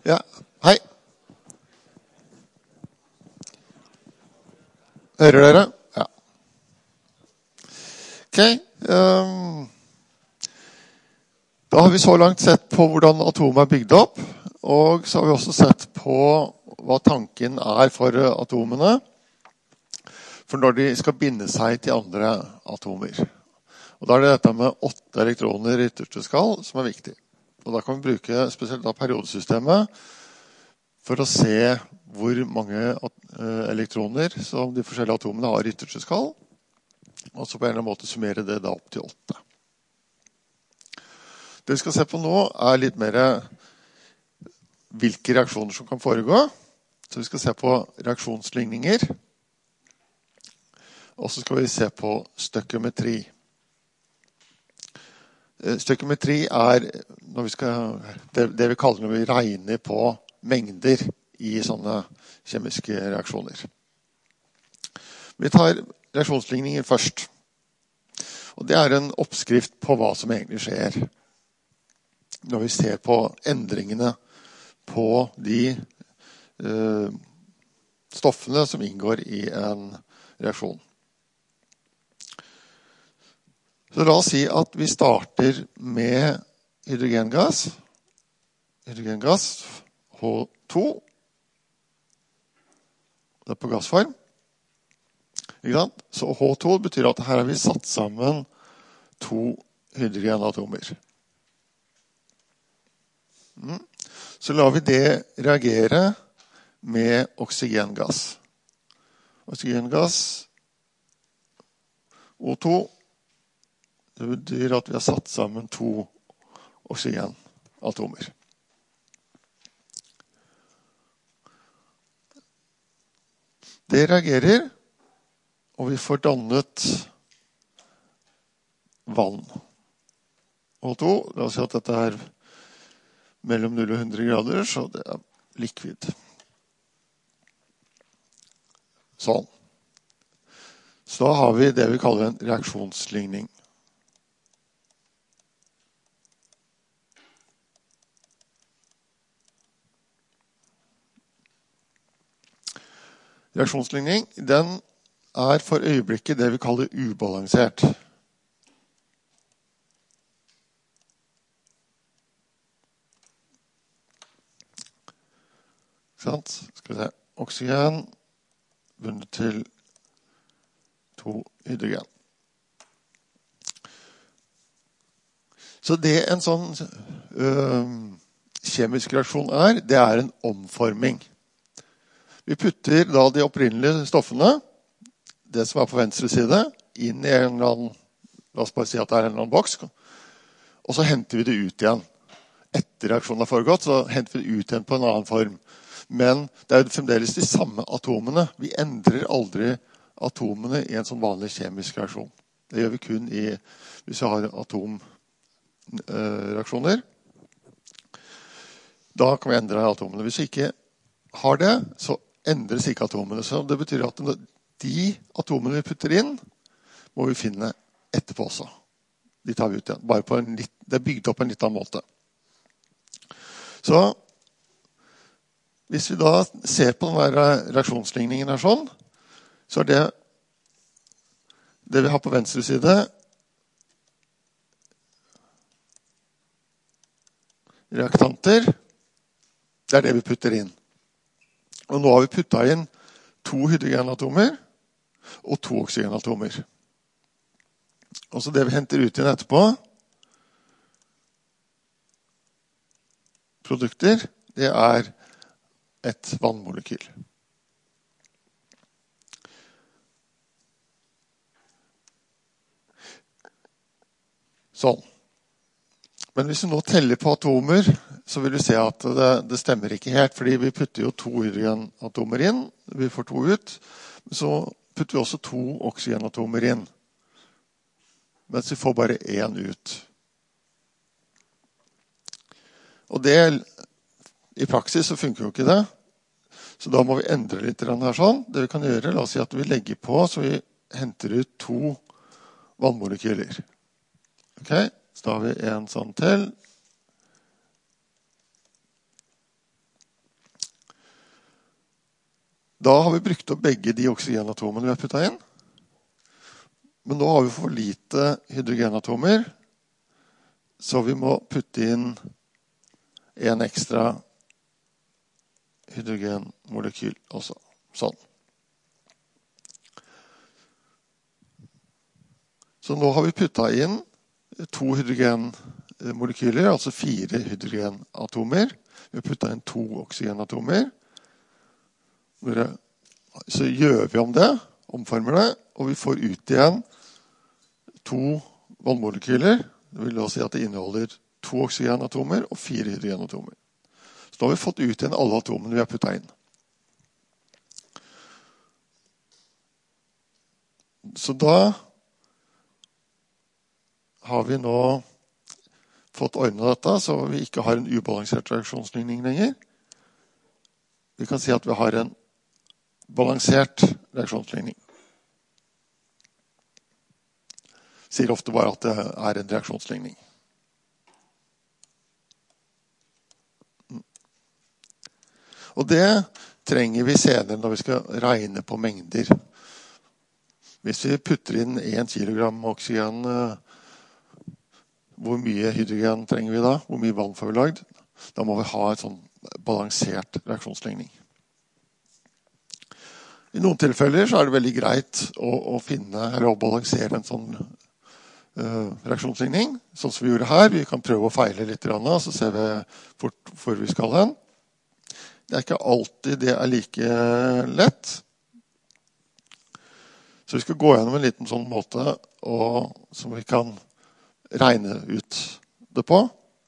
Ja, hei. Hører dere? Ja. Ok. Da har vi så langt sett på hvordan atomet er bygd opp, og så har vi også sett på hva tanken er for atomene, for når de skal binde seg til andre atomer. Og da er det dette med 8 elektroner i ytterste skall som er viktig. Og da kan vi bruke spesielt da periodesystemet for å se hvor mange elektroner som de forskjellige atomene har i ytterste skall, og så på en eller annen måte summere det da opp til 8. Det vi skal se på nå er litt mer hvilke reaksjoner som kan foregå. Så vi skal se på reaksjonsligninger, og så skal vi se på støkiometri. Støkiometri er det vi kaller når vi regner på mengder i sånne kjemiske reaksjoner. Vi tar reaksjonsligninger først. Og det er en oppskrift på hva som egentlig skjer når vi ser på endringene på de stoffene som inngår i en reaksjon. Så la oss si at vi starter med hydrogengass. Hydrogengass H2. Det er på gassform. Ikke sant? Så H2 betyr at her har vi satt sammen 2 hydrogenatomer. Så lar vi det reagere med oksygengass. Oksygengass O2. Det betyr at vi har satt sammen 2 oksygenatomer. Det reagerer, og vi får dannet vann. O2, la oss si at dette er mellom 0 og 100 grader, så det er likvid. Sånn. Så da har vi det vi kaller en reaksjonsligning. Reaksjonsligning, den er for øyeblikket det vi kaller ubalansert. Skal vi se. Oksygen bundet til 2 hydrogen. Så det en sånn kjemisk reaksjon er, det er en omforming. Vi putter da de opprinnelige stoffene, det som er på venstre side, inn i en eller annen, la oss bare si at det er en eller annen boks, og så henter vi det ut igjen. Etter reaksjonen har foregått, så henter vi det ut igjen på en annen form. Men det er jo fremdeles de samme atomene. Vi endrer aldri atomene i en sånn vanlig kjemisk reaksjon. Det gjør vi kun hvis vi har atomreaksjoner. Da kan vi endre atomene. Hvis vi ikke har det, så endres ikke atomene. Så det betyr at de atomene vi putter inn, må vi finne etterpå også. De tar vi ut igjen. Det er bygd opp på en litt annen måte. Så hvis vi da ser på denne reaksjonsligningen her sånn, så er det vi har på venstre side reaktanter. Det er det vi putter inn. Og nå har vi puttet inn 2 hydrogenatomer og 2 oksygenatomer. Og så det vi henter ut igjen etterpå, produkter, det er et vannmolekyl. Sånn. Men hvis vi nå teller på atomer, så vil vi se at det stemmer ikke helt, fordi vi putter jo 2 hydrogenatomer inn, vi får 2 ut, så putter vi også 2 oksygenatomer inn, mens vi får bare 1 ut. Og det, i praksis så funker jo ikke det, så da må vi endre litt her sånn. Det vi kan gjøre, la oss si at vi legger på, så vi henter ut 2 vannmolekyler. Ok, så da har vi en sånn til. Da har vi brukt opp begge de oksygenatomene vi har puttet inn. Men nå har vi for lite hydrogenatomer, så vi må putte inn en ekstra hydrogenmolekyl også. Sånn. Så nå har vi puttet inn 2 hydrogenmolekyler, altså 4 hydrogenatomer. Vi har puttet inn 2 oksygenatomer. Så gjør vi om det, omformer det, og vi får ut igjen 2 vannmolekyler. Det vil da si at det inneholder 2 oksygenatomer og 4 hydrogenatomer. Så da har vi fått ut igjen alle atomene vi har puttet inn. Så da har vi nå fått ordnet dette, så vi ikke har en ubalansert reaksjonsligning lenger. Vi kan si at vi har en balansert reaksjonsligning. Sier ofte bare at det er en reaksjonsligning. Og det trenger vi senere når vi skal regne på mengder. Hvis vi putter inn 1 kilogram oksygen, hvor mye hydrogen trenger vi da? Hvor mye vann får vi lagd? Da må vi ha en sånn balansert reaksjonsligning. I noen tilfeller så er det veldig greit å finne, eller å balansere en sånn reaksjonsligning, sånn som vi gjorde her. Vi kan prøve å feile litt, så ser vi hvor vi skal hen. Det er ikke alltid det er like lett. Så vi skal gå gjennom en liten sånn måte som vi kan regne ut det på.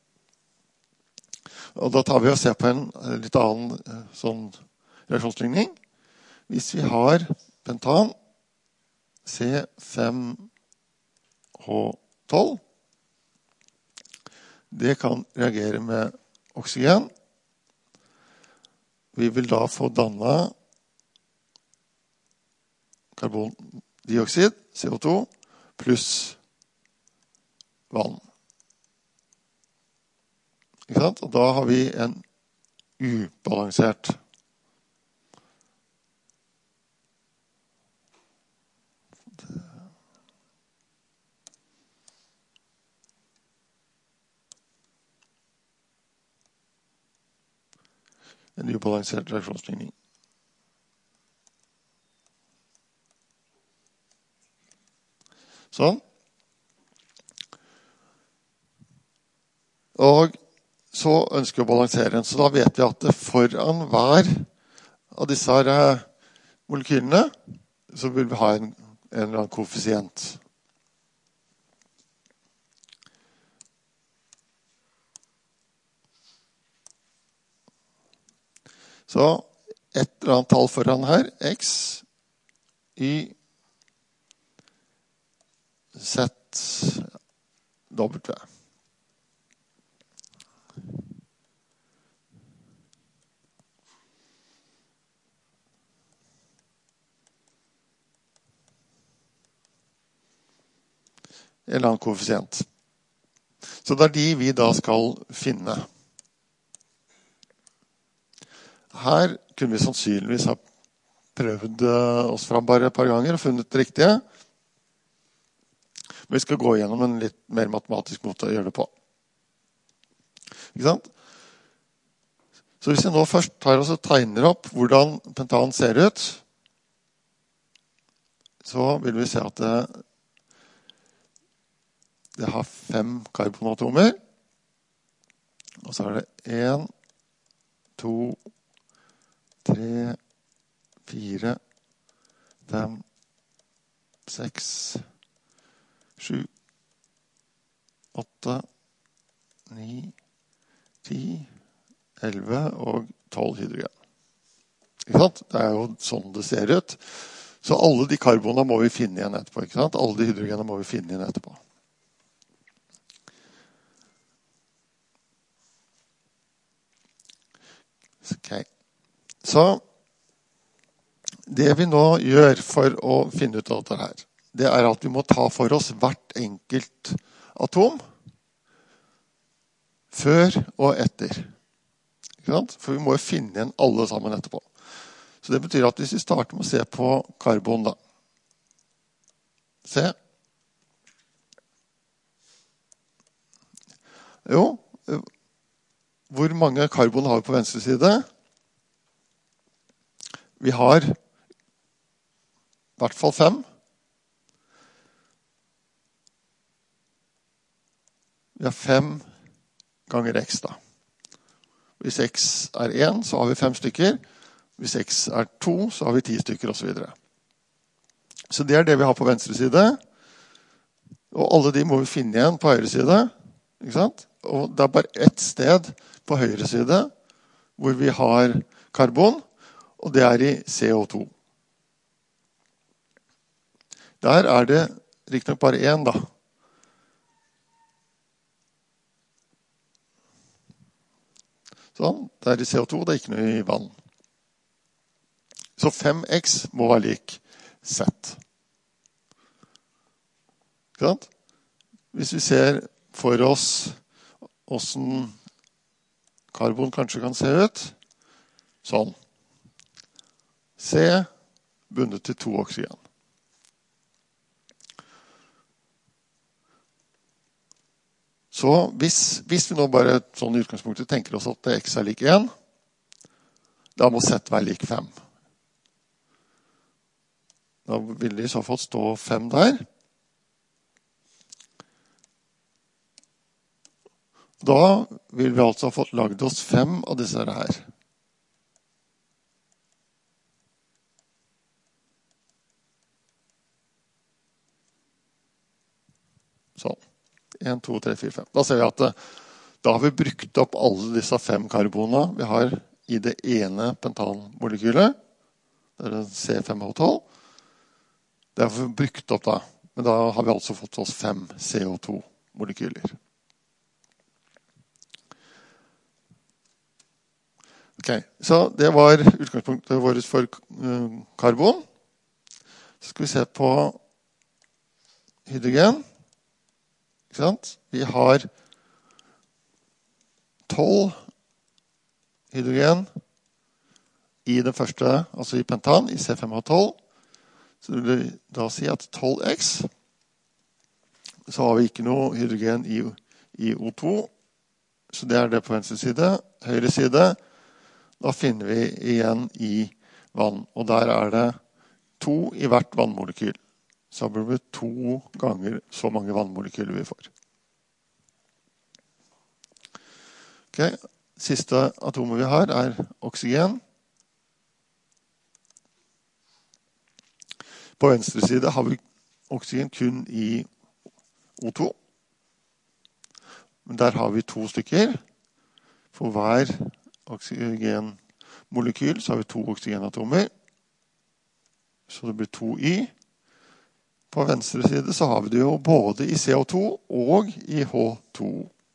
Og da tar vi og ser på en litt annen sånn reaksjonsligning. Hvis vi har pentan C5H12, det kan reagere med oksygen. Vi vil da få dannet karbondioksid, CO2, pluss vann. Ikke sant? Og da har vi en ubalansert reaksjonsligning. Sånn. Og så ønsker vi å balansere den. Så da vet vi at foran hver av disse her molekylene så vil vi ha en eller annen koeffisient. Så et eller annet tall foran her, x, y, z, w. En eller annen koeffisient. Så det er de vi da skal finne. Her kunne vi sannsynligvis ha prøvd oss fram bare et par ganger og funnet det riktige. Men vi skal gå gjennom en litt mer matematisk måte å gjøre det på. Ikke sant? Så hvis jeg nå først tar og tegner opp hvordan pentan ser ut, så vil vi se at det har 5 karbonatomer. Og så er det 1, 2, 3, 4, 5, 6, 7, 8, 9, 10, 11 og 12 hydrogen. Ikke sant? Det er jo sånn det ser ut. Så alle de karbonene må vi finne igjen etterpå. Ikke sant? Alle de hydrogenene må vi finne igjen etterpå. Okay. Så det vi nå gjør for å finne ut av dette her, det er at vi må ta for oss hvert enkelt atom før og etter. Ikke sant? For vi må jo finne igjen alle sammen etterpå. Så det betyr at hvis vi starter med å se på karbon da. Se. Jo, hvor mange karbon har vi på venstre side? Vi har i hvert fall 5. Vi har 5 ganger x da. Hvis x er 1, så har vi 5 stykker. Hvis x er 2, så har vi 10 stykker, og så videre. Så det er det vi har på venstre side. Og alle de må vi finne igjen på høyre side. Ikke sant? Og det er bare ett sted på høyre side hvor vi har karbon, og det er i CO2. Der er det riktignok bare 1 da. Sånn, det er i CO2, det er ikke noe i vann. Så 5x må være lik Z. Hvis vi ser for oss hvordan karbon kanskje kan se ut, sånn. C bundet til 2 oksygen. Så hvis vi nå bare sånn i utgangspunktet tenker oss at x er lik 1, da må Z være lik 5. Da vil det i så fall stå 5 der. Da vil vi altså ha fått laget oss 5 av disse her. Sånn. 1, 2, 3, 4, 5. Da ser vi at da har vi brukt opp alle disse 5 karbonene vi har i det ene pentanmolekylet. Det er C5H12. Det har vi brukt opp da. Men da har vi altså fått oss 5 CO2-molekyler. Ok, så det var utgangspunktet vårt for karbon. Så skal vi se på hydrogen. Ikke sant? Vi har 12 hydrogen i den første, altså i pentan, i C5H12. Så det vil da si at 12x, så har vi ikke noe hydrogen i O2. Så det er det på venstre side. Høyre side, da finner vi igjen i vann. Og der er det 2 i hvert vannmolekyl. Så blir det 2 ganger så mange vannmolekyler vi får. Ok, siste atomet vi har er oksygen. På venstre side har vi oksygen kun i O2. Men der har vi 2 stykker. For hver oksygenmolekyl så har vi 2 oksygenatomer. Så det blir 2Y. På venstre side så har vi det jo både i CO2 og i H2.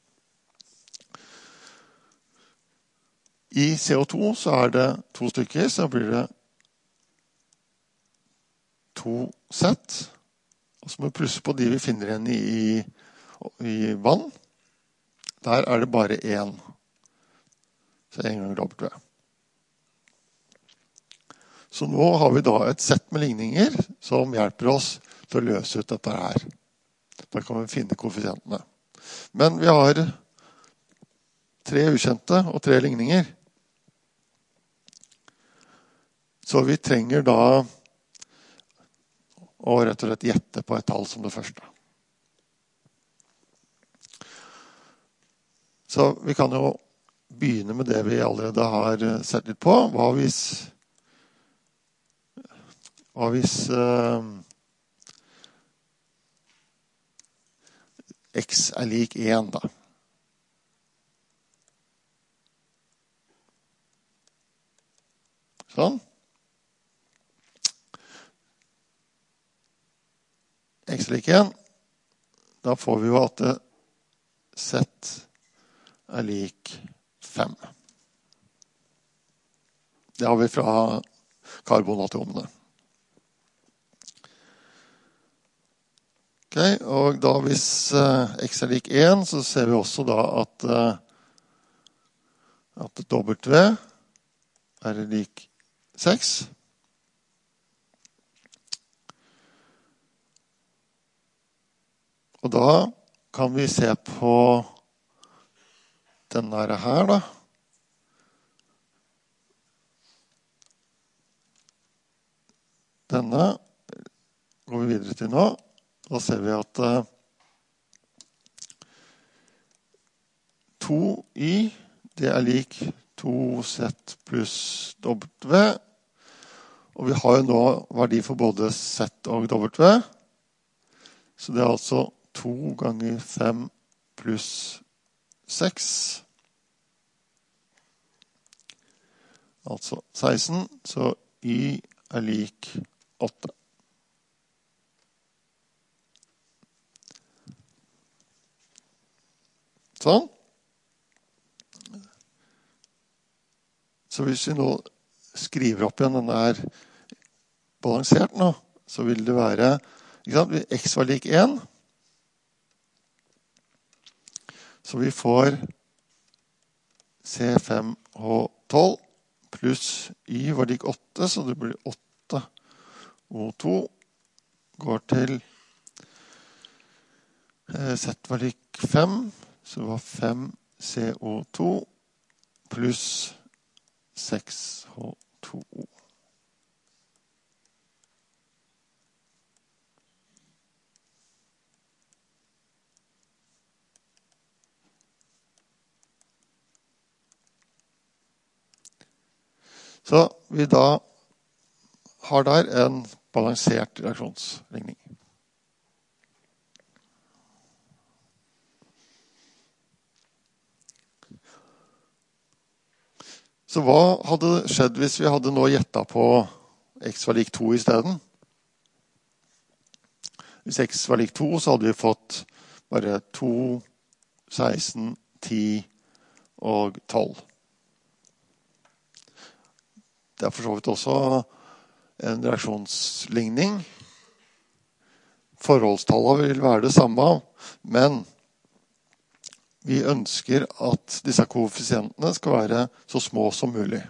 I CO2 så er det 2 stykker, så blir det 2 Z. Og så må vi plusse på de vi finner igjen i vann. Der er det bare 1. Så 1 ganger W. Så nå har vi da et sett med ligninger som hjelper oss til å løse ut dette her. Da kan vi finne koeffisientene. Men vi har 3 ukjente og 3 ligninger. Så vi trenger da å rett og slett gjette på et tall som det første. Så vi kan jo begynne med det vi allerede har sett litt på. Hva hvis x er lik 1 da? Sånn. X er lik 1. Da får vi jo at Z er lik 5. Det har vi fra karbonatomene. Ok, og da hvis x er lik 1, så ser vi også da at W er lik 6. Og da kan vi se på denne her da. Denne går vi videre til nå. Da ser vi at 2y, det er lik 2z pluss w. Og vi har jo nå verdi for både z og w. Så det er altså 2 ganger 5 pluss 6. Altså 16, så y er lik 8. Sånn. Så hvis vi nå skriver opp igjen denne her balansert nå, så vil det være, ikke sant, x var lik 1. Så vi får C5H12 pluss y var lik 8, så det blir 8 O2 går til Z var lik 5, så det var 5 CO2 pluss 6H2O. Så vi da har der en balansert reaksjonsligning. Så hva hadde skjedd hvis vi hadde nå gjettet på x var lik 2 i stedet? Hvis x var lik 2, så hadde vi fått bare 2, 16, 10 og 12. Det er for så vidt også en reaksjonsligning. Forholdstallet vil være det samme, men vi ønsker at disse koeffisientene skal være så små som mulig.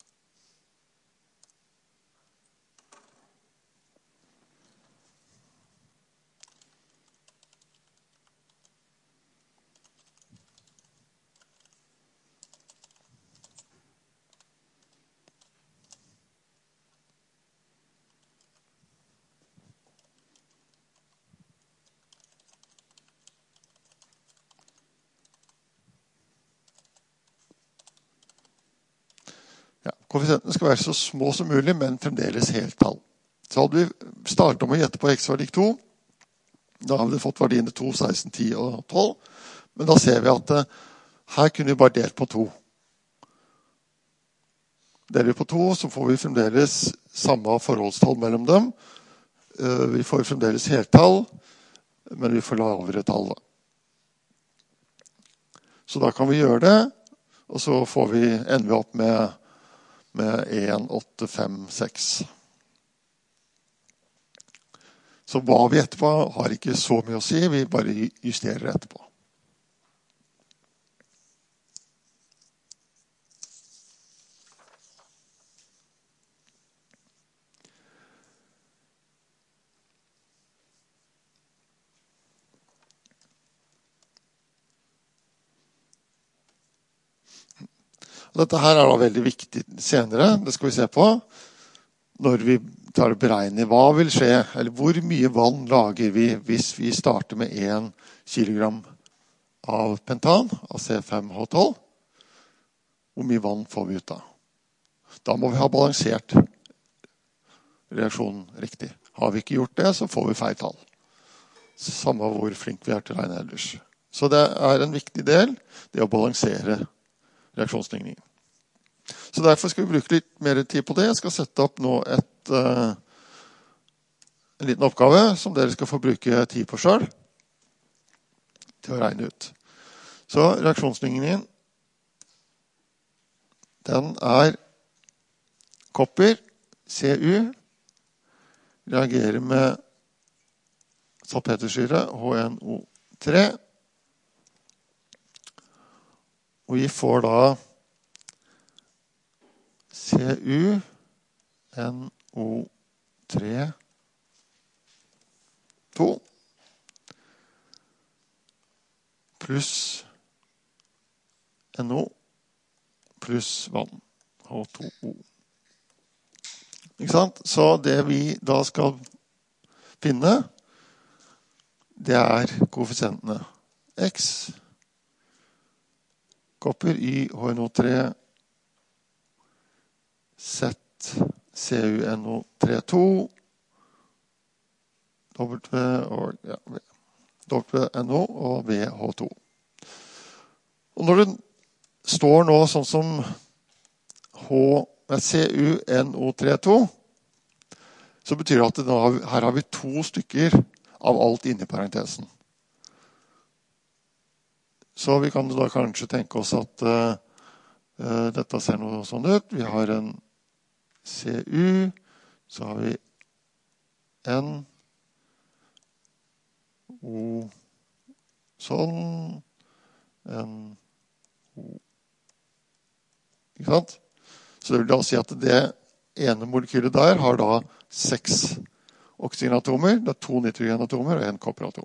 Ja, koeffisientene skal være så små som mulig, men fremdeles heltall. Så hadde vi startet om å gjette på x var lik 2. Da hadde vi fått verdiene 2, 16, 10 og 12. Men da ser vi at her kunne vi bare delt på 2. Deler vi på 2, så får vi fremdeles samme forholdstall mellom dem. Vi får fremdeles heltall, men vi får lavere tall. Så da kan vi gjøre det, og så ender vi opp med 1, 8, 5, 6. Så hva vi etterpå har ikke så mye å si, vi bare justerer etterpå. Dette her er da veldig viktig senere, det skal vi se på, når vi tar og beregner hva vil skje, eller hvor mye vann lager vi hvis vi starter med 1 kilogram av pentan, av C5H12. Hvor mye vann får vi ut da? Da må vi ha balansert reaksjonen riktig. Har vi ikke gjort det, så får vi feil tall. Samme hvor flink vi er til å regne ellers. Så det er en viktig del, det å balansere reaksjonsligningen. Så derfor skal vi bruke litt mer tid på det. Jeg skal sette opp nå en liten oppgave som dere skal få bruke tid på selv til å regne ut. Så reaksjonsligningen, den er kopper, Cu, reagerer med salpetersyre, HNO3, og vi får da Cu NO3 2 pluss NO pluss vann, H2O. Ikke sant? Så det vi da skal finne, det er koeffisientene. X, kopper Y, HNO3, Z, CuNO32, W og ja, WNO og VH2. Og når det står nå sånn som CuNO32, så betyr det at her har vi 2 stykker av alt inne i parentesen. Så vi kan da kanskje tenke oss at dette ser noe sånn ut. Vi har en CU, så har vi N, O, sånn, N, O. Ikke sant? Så det vil da si at det ene molekylet der har da 6 oksygenatomer, det er 2 nitrogenatomer og 1 kopperatom.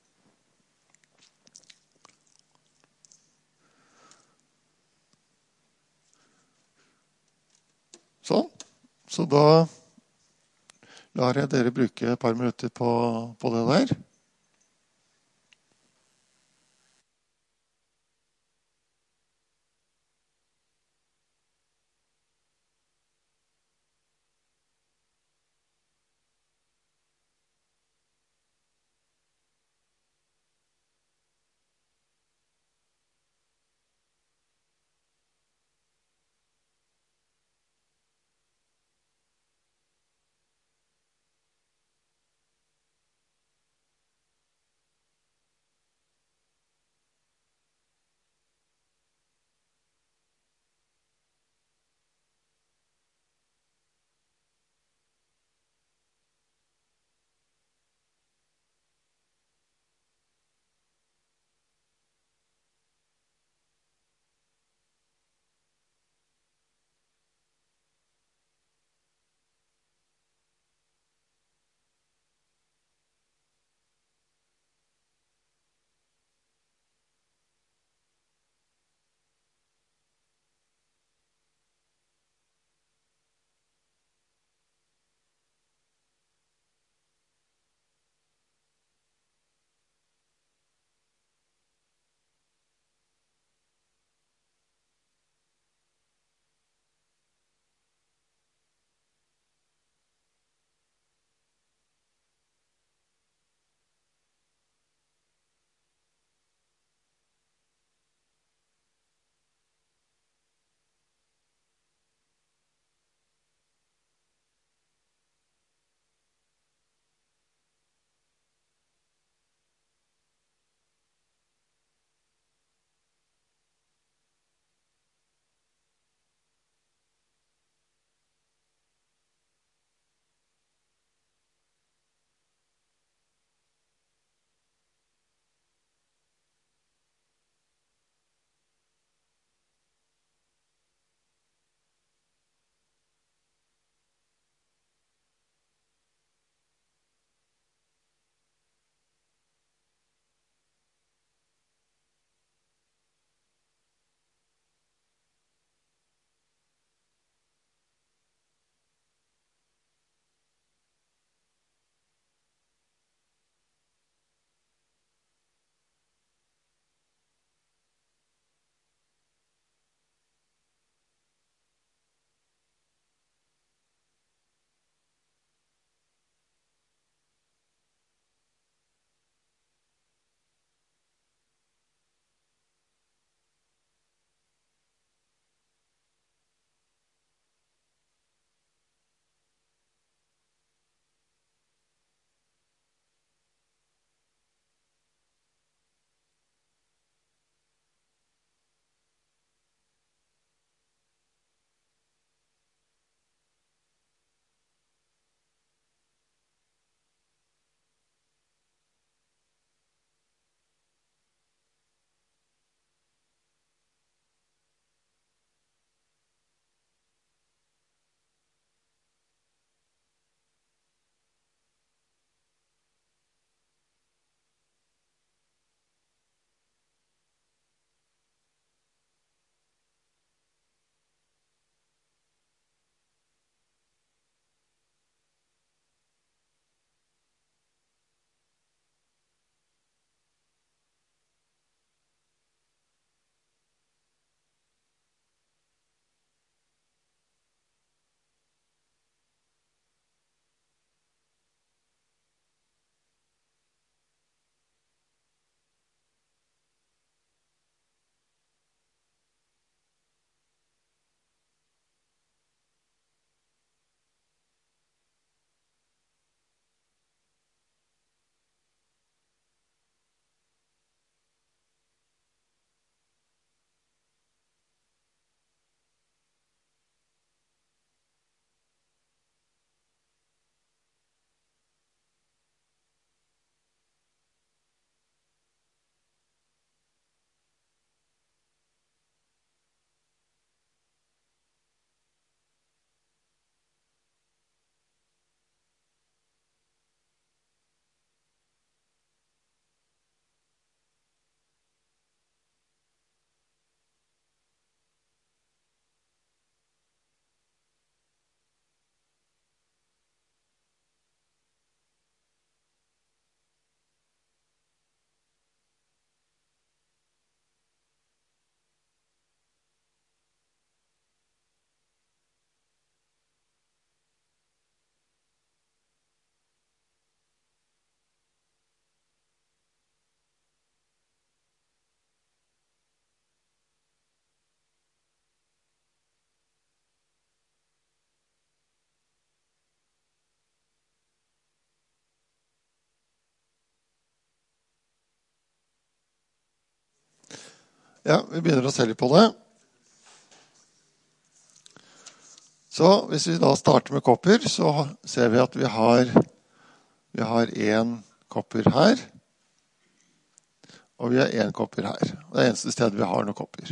Sånn. Så da lar jeg dere bruke et par minutter på det der. Ja, vi begynner å se litt på det. Så hvis vi da starter med kopper, så ser vi at vi har en kopper her, og vi har en kopper her. Det er eneste stedet vi har noen kopper.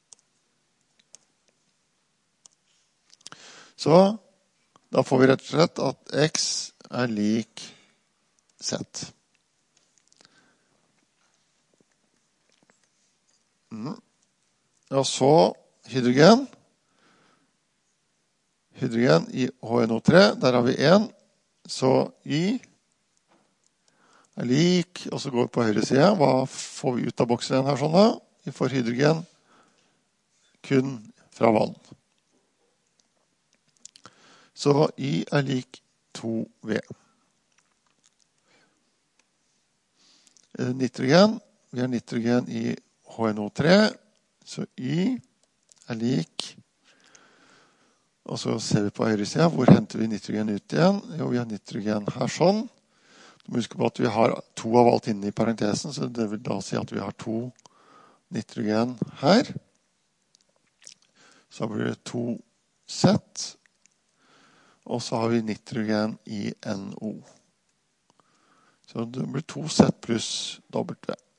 Så da får vi rett og slett at x er lik z. Og så hydrogen. Hydrogen i HNO3, der har vi 1. Så Y er lik, og så går vi på høyre side. Hva får vi ut av boksen her sånn da? Vi får hydrogen kun fra vann. Så Y er lik 2V. Nitrogen. Vi har nitrogen i HNO3, så Y er lik, og så ser vi på høyre side, hvor henter vi nitrogen ut igjen? Jo, vi har nitrogen her sånn. Du må huske på at vi har 2 av alt inne i parentesen, så det vil da si at vi har 2 nitrogen her. Så blir det 2Z, og så har vi nitrogen i NO. Så det blir 2Z pluss W.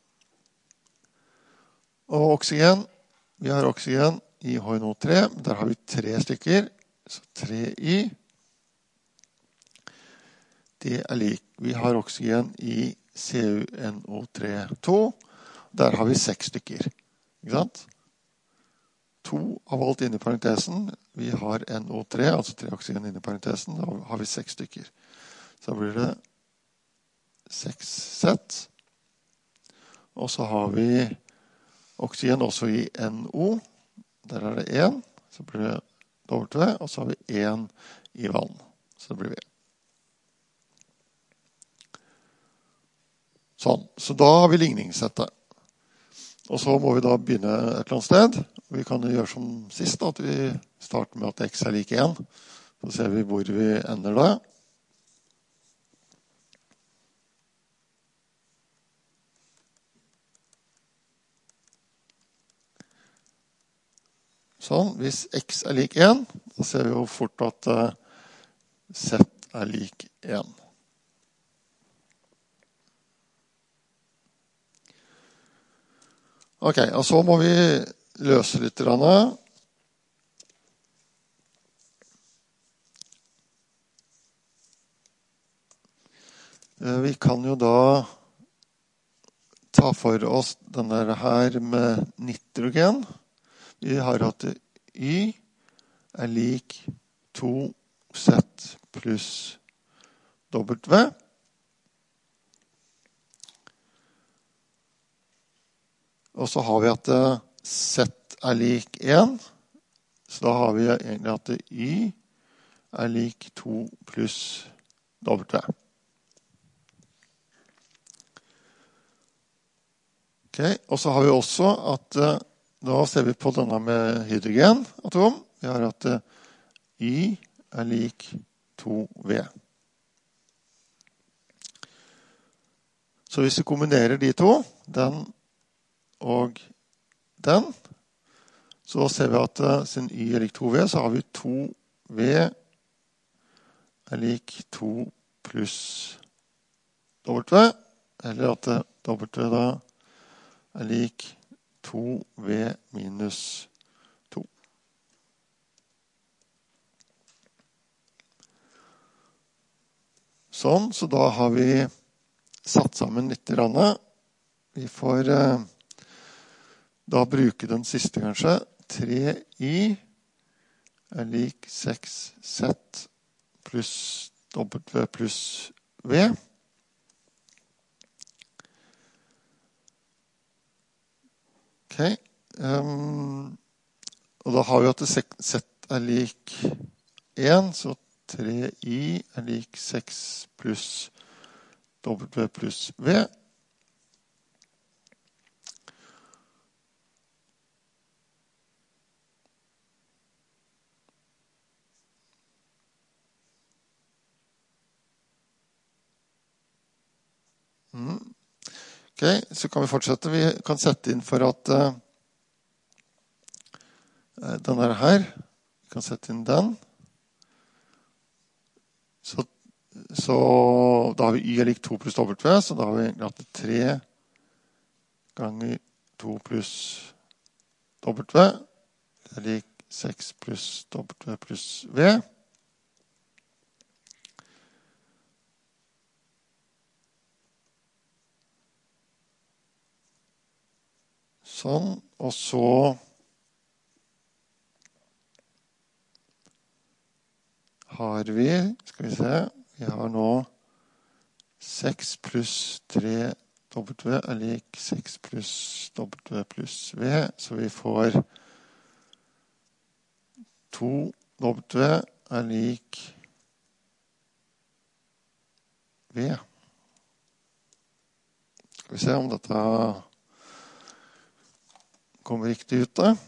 Og oksygen, vi har oksygen i HNO3, der har vi 3 stykker, så 3Y. Det er lik, vi har oksygen i CuNO3-2, der har vi 6 stykker, ikke sant? 2 av alt inne i parentesen, vi har NO3, altså 3 oksygen inne i parentesen, da har vi 6 stykker. Så blir det 6Z, og så har vi oksygen også i NO, der er det 1, så blir det W, og så har vi 1 i vann, så det blir V. Sånn, så da har vi ligningssettet. Og så må vi da begynne et eller annet sted. Vi kan gjøre som sist, at vi starter med at x er lik 1. Så ser vi hvor vi ender det. Sånn, hvis x er lik 1, da ser vi jo fort at z er lik 1. Ok, og så må vi løse litt. Vi kan jo da ta for oss denne her med nitrogen. Vi har at Y er lik 2Z pluss W. Og så har vi at Z er lik 1. Så da har vi egentlig at Y er lik 2 pluss W. Ok, og så har vi også at da ser vi på denne med hydrogenatom. Vi har at Y er lik 2V. Så hvis vi kombinerer de to, den og den, så ser vi at siden Y er lik 2V, så har vi 2V er lik 2 pluss W, eller at W da er lik 2V minus 2. Sånn, så da har vi satt sammen litt. Vi får da bruke den siste kanskje. 3Y er lik 6Z pluss W pluss V. Ok, og da har vi at Z er lik 1, så 3Y er lik 6 pluss W pluss V. Ok, så kan vi fortsette. Vi kan sette inn for at Den her. Vi kan sette inn den. Så da har vi y er lik 2 pluss w, så da har vi egentlig hatt 3 ganger 2 pluss w er lik 6 pluss w pluss v. Sånn, og så har vi, skal vi se, vi har nå 6 pluss 3 w er lik 6 pluss w pluss v, så vi får 2 w er lik v. Skal vi se om dette kommer riktig ut da.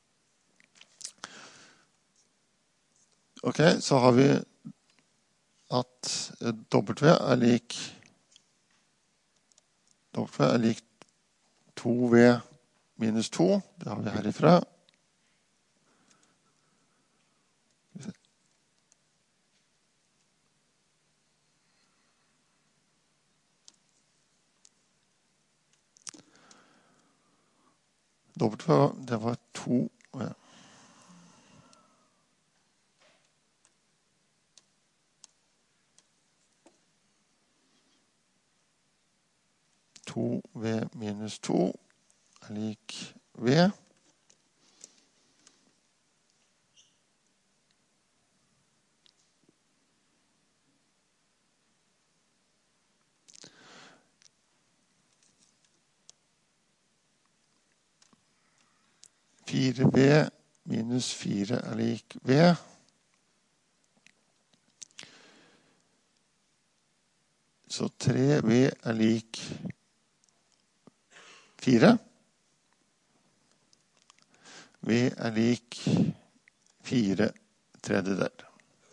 Ok, så har vi at w er lik 2v minus 2. Det har vi herifra. W, det var 2. Ja. 2v minus 2 er lik v. Fire v minus 4 er lik v. Så 3v er lik 4. V er lik 4/3.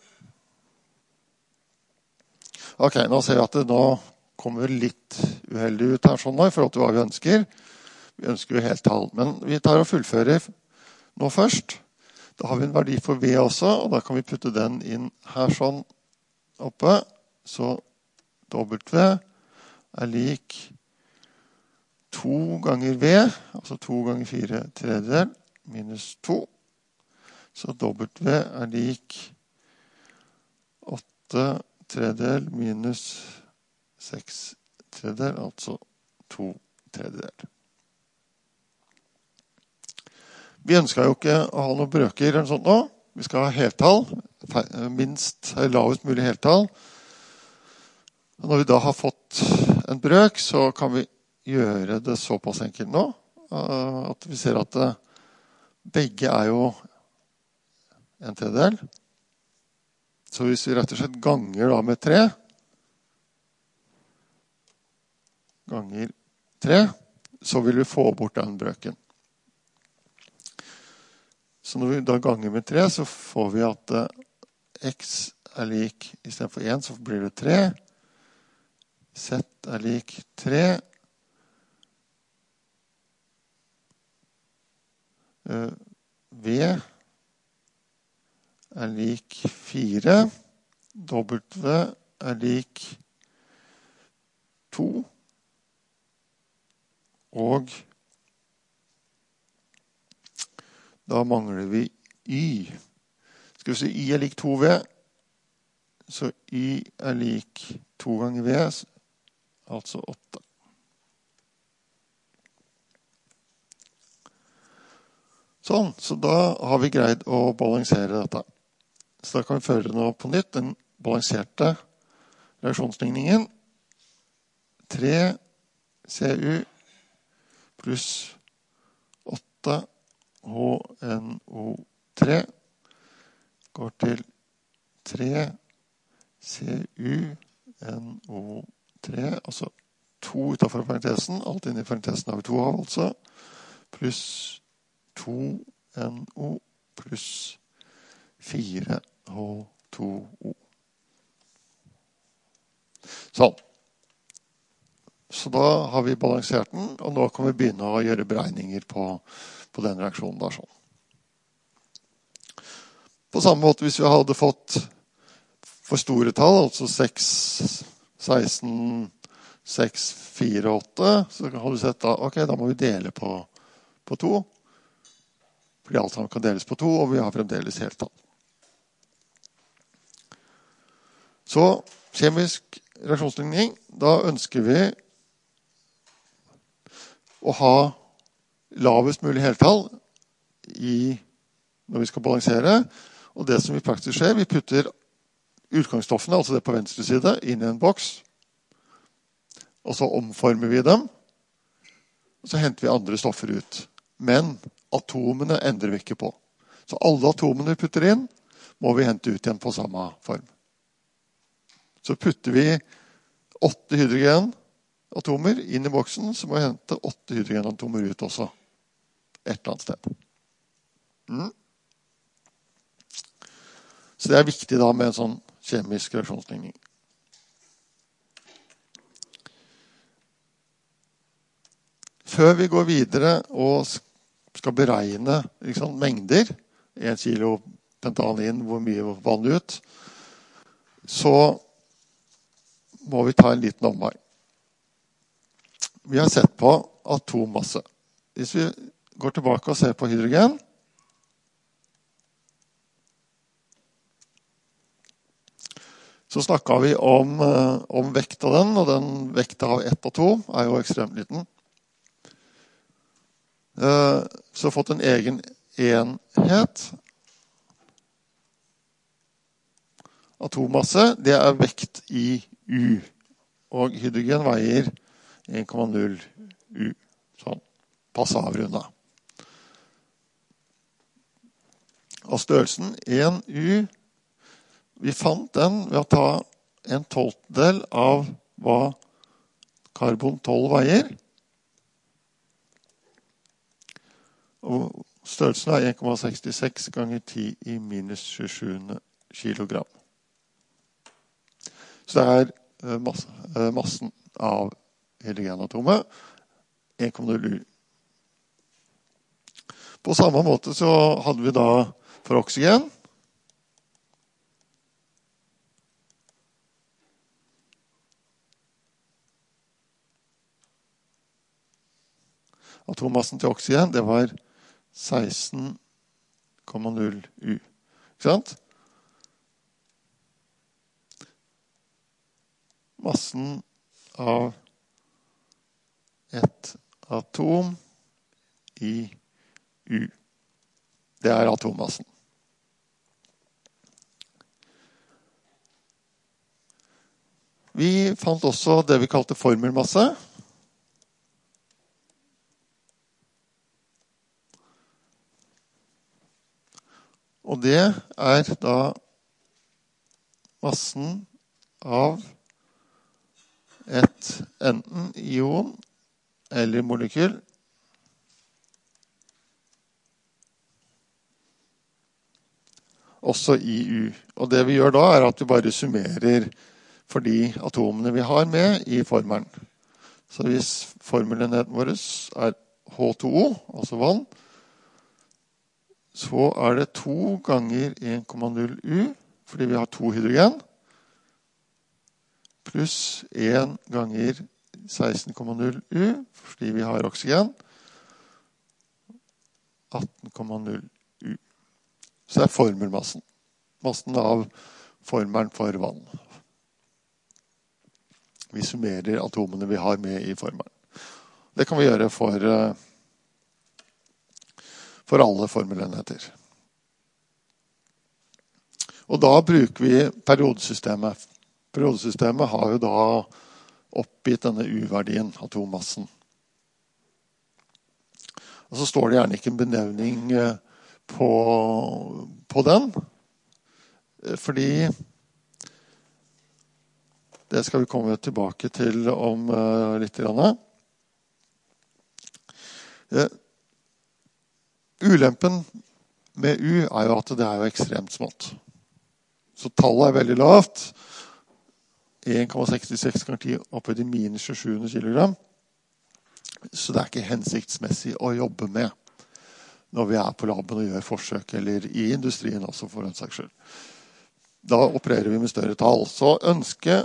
Ok, nå ser vi at det nå kommer litt uheldig ut her sånn nå, i forhold til hva vi ønsker. Vi ønsker jo heltall, men vi tar og fullfører nå først. Da har vi en verdi for v også, og da kan vi putte den inn her sånn oppe. Så w er lik 2 ganger v, altså 2 ganger 4/3 minus 2. Så w er lik 8/3 minus 6/3, altså 2/3. Vi ønsker jo ikke å ha noen brøker eller sånt nå. Vi skal ha heltall, minst lavest mulig heltall. Og når vi da har fått en brøk, så kan vi gjøre det såpass enkelt nå, at vi ser at begge er jo 1/3. Så hvis vi rett og slett ganger da med 3, ganger 3, så vil vi få bort den brøken. Så når vi da ganger med 3, så får vi at x er lik, i stedet for 1, så blir det 3. Z er lik 3. V er lik 4. W er lik 2. Og da mangler vi y. Skal vi si y er lik 2v, så y er lik 2 ganger v, altså 8. Sånn, så da har vi greid å balansere dette. Så da kan vi føre nå på nytt den balanserte reaksjonsligningen. 3 Cu pluss 8 HNO3 går til 3 CuNO3, altså 2 utenfor parentesen, alt inne i parentesen har vi 2 av altså, pluss 2NO pluss 4H2O. Sånn. Så da har vi balansert den, og nå kan vi begynne å gjøre beregninger på den reaksjonen der sånn. På samme måte hvis vi hadde fått for store tall, altså 6, 16, 6, 4, 8, så har du sett da, ok, da må vi dele på 2. Fordi alt sammen kan deles på 2, og vi har fremdeles heltall. Så kjemisk reaksjonsligning, da ønsker vi å ha lavest mulig heltall når vi skal balansere. Og det som i praksis skjer, vi putter utgangsstoffene, altså det på venstre side, inn i en boks. Og så omformer vi dem. Og så henter vi andre stoffer ut. Men atomene endrer vi ikke på. Så alle atomene vi putter inn, må vi hente ut igjen på samme form. Så putter vi 8 hydrogenatomer inn i boksen, så må vi hente 8 hydrogenatomer ut også. Et eller annet sted. Så det er viktig da med en sånn kjemisk reaksjonsligning. Før vi går videre og skal beregne mengder, 1 kilo pentanin, hvor mye vann ut, så må vi ta en liten omvei. Vi har sett på atommasse. Hvis vi går tilbake og ser på hydrogen, så snakket vi om vekt av den, og den vekta av ett atom er jo ekstremt liten. Så fått en egen enhet. Atommasse, det er vekt i U. Og hydrogen veier 1,0 U. Sånn, pass avrunda. Og størrelsen 1 U, vi fant den ved å ta en 12-del av hva karbon 12 veier. Og størrelsen er 1,66 ganger 10 i minus 27 kilogram. Så det er massen av hydrogenatomet 1,0 U. På samme måte så hadde vi da for oksygen atommassen til oksygen, det var 16,0 U. Ikke sant? Massen av et atom i U. Det er atommassen. Vi fant også det vi kalte formelmasse. Og det er da massen av et enten ion eller molekyl også i U. Og det vi gjør da er at vi bare summerer for de atomene vi har med i formelen. Så hvis formelenheten vår er H2O, altså vann, så er det 2 ganger 1,0 U, fordi vi har 2 hydrogen, pluss 1 ganger 16,0 U, fordi vi har oksygen, 18,0 U. Så det er formelmassen. Massen av formelen for vann. Vi summerer atomene vi har med i formelen. Det kan vi gjøre for alle formelenheter. Og da bruker vi periodesystemet. Periodesystemet har jo da oppgitt denne U-verdien, atommassen. Og så står det gjerne ikke en benevning på den, fordi det skal vi komme tilbake til om litt grann. Ulempen med U er jo at det er jo ekstremt smått. Så tallet er veldig lavt. 1,66 ganger 10 opphøyd i minus 27 kilogram. Så det er ikke hensiktsmessig å jobbe med. når vi på laben og gjør forsøk, eller i industrien også for en saks skyld. Da opererer vi med større tall. Så ønsket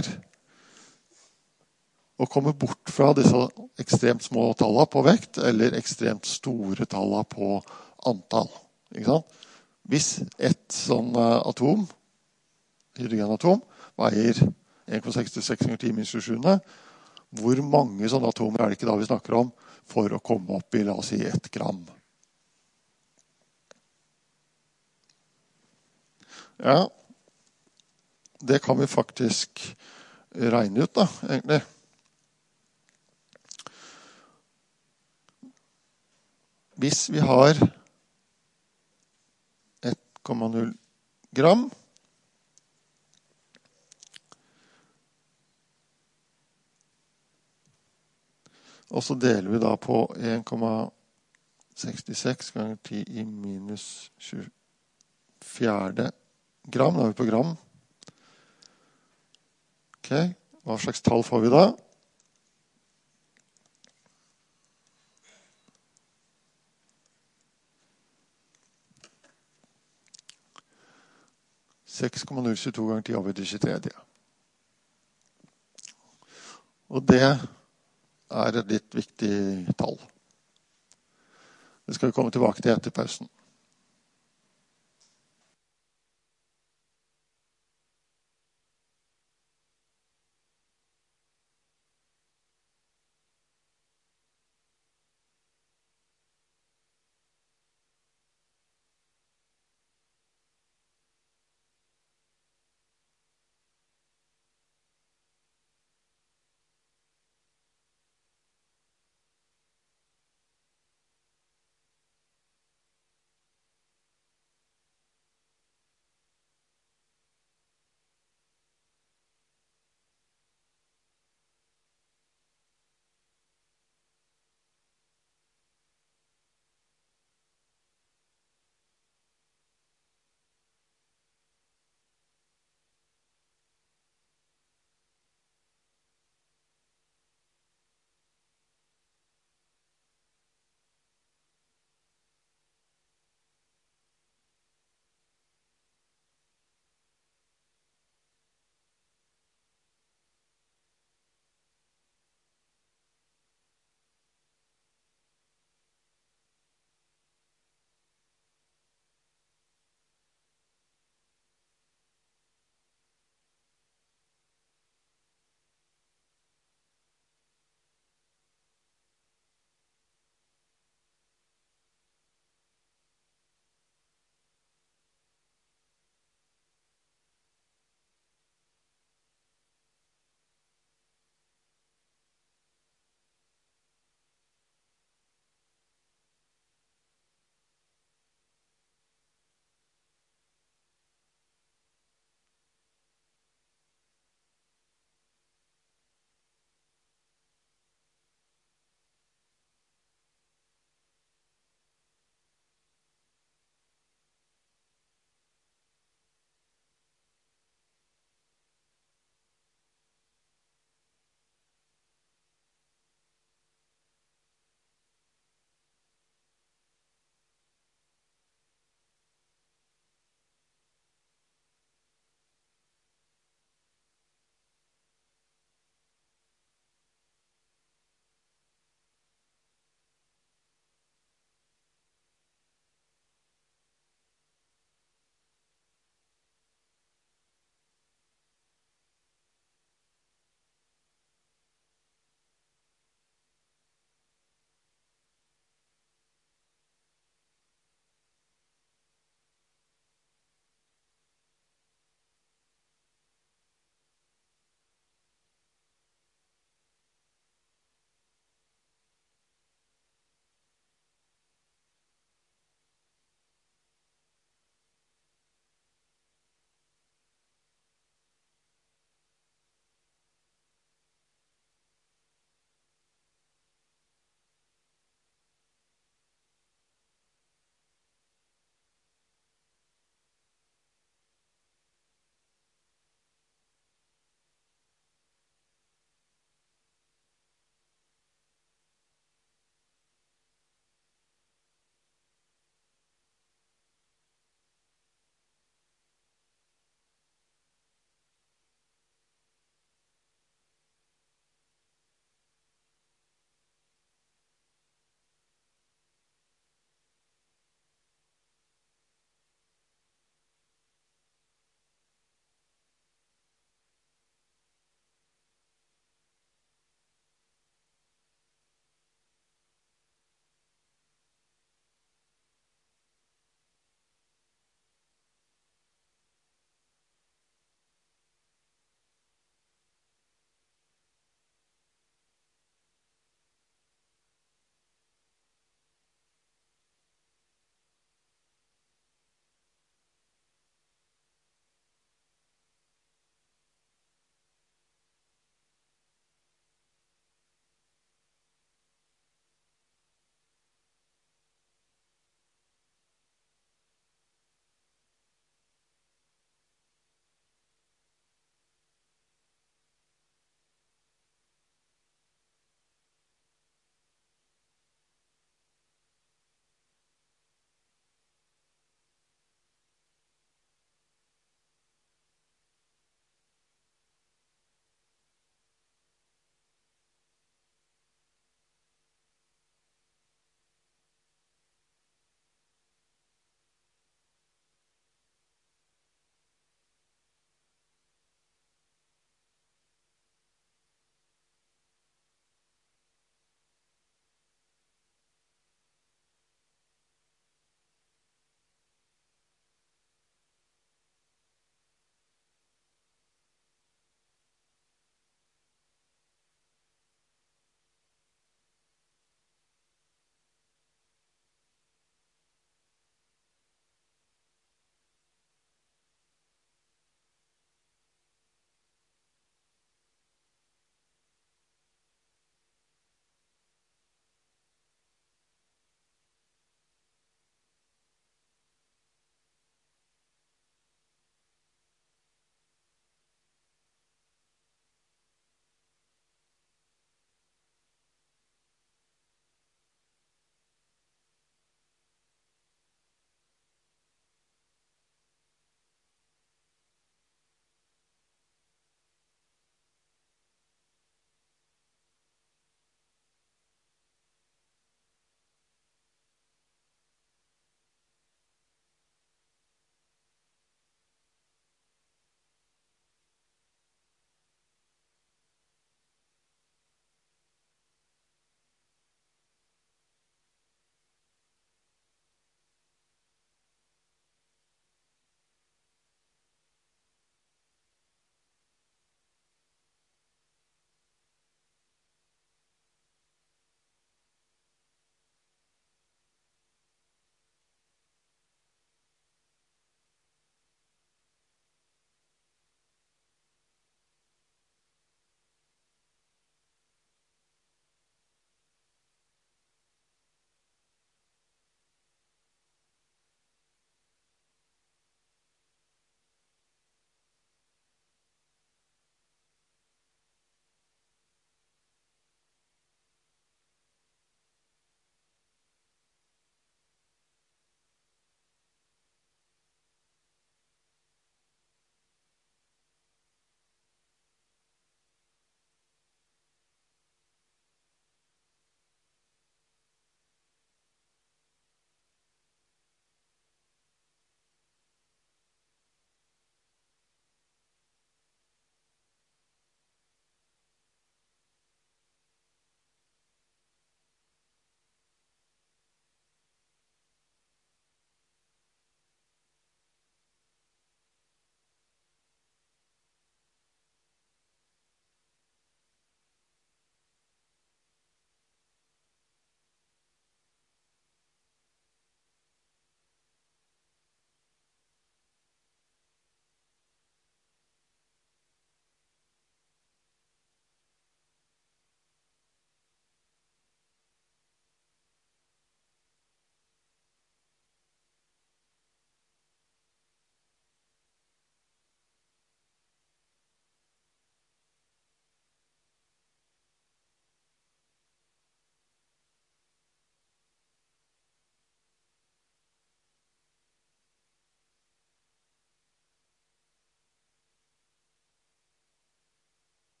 å komme bort fra disse ekstremt små tallene på vekt, eller ekstremt store tallene på antall. Ikke sant? Hvis et sånn atom, hydrogenatom, veier 1,66 ganger 10 minus 27, hvor mange sånne atomer det ikke da vi snakker om for å komme opp i, la oss si, 1 gram? Ja, det kan vi faktisk regne ut da, egentlig. Hvis vi har 1,0 gram, og så deler vi da på 1,66 ganger 10 i minus 24 gram, da er vi på gram. Ok, hva slags tall får vi da? (6,022 ganger 10 over 23. Og det et litt viktig tall. Det skal vi komme tilbake til etter pausen.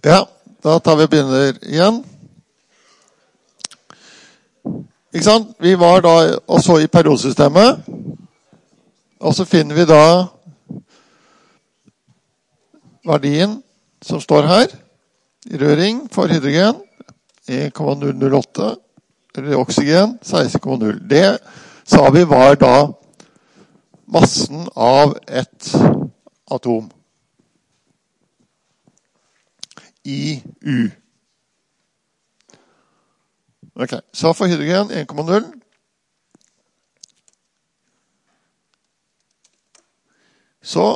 Ja, da tar vi og begynner igjen. Ikke sant? Vi var da også i periodesystemet. Og så finner vi da verdien som står her i røring for hydrogen 1,008 eller oksygen 16,0. Det sa vi var da massen av et atom i U. Ok, så for hydrogen 1,0. Så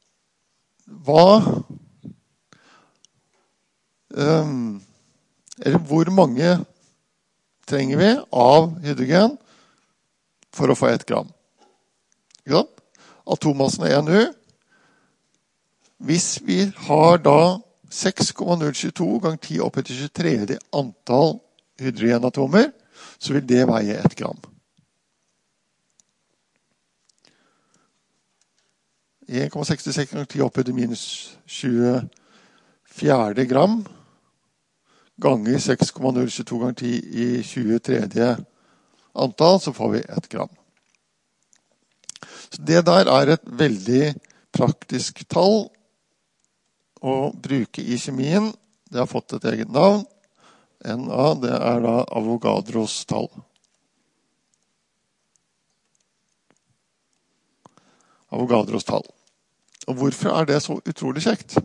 eller hvor mange trenger vi av hydrogen for å få 1 gram? Ikke sant? Atommassen er 1 U. Hvis vi har da 6,022 ganger 10 opphøyd til 23 antall hydrogenatomer, så vil det veie 1 gram. 1,66 ganger 10 opphøyd til minus 24 gram ganger 6,022 ganger 10 i 23 antall, så får vi 1 gram. Så det der er et veldig praktisk tall å bruke i kjemien. Det har fått et eget navn. NA, det er da Avogadros tall. Avogadros tall. Og hvorfor er det så utrolig kjekt?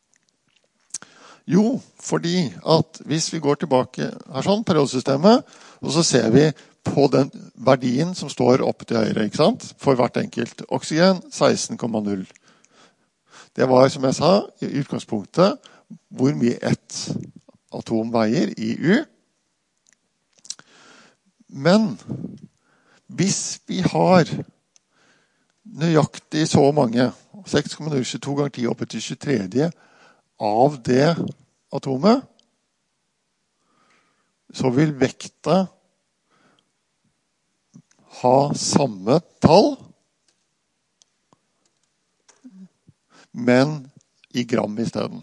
Jo, fordi at hvis vi går tilbake her sånn, periodesystemet, og så ser vi på den verdien som står oppe til høyre, ikke sant? For hvert enkelt. Oksygen 16,0. Det var, som jeg sa, i utgangspunktet hvor mye et atom veier i U. Men hvis vi har nøyaktig så mange, 6,022 ganger 10 oppe til 23 av det atomet, så vil vekta ha samme tall, men i gram i stedet.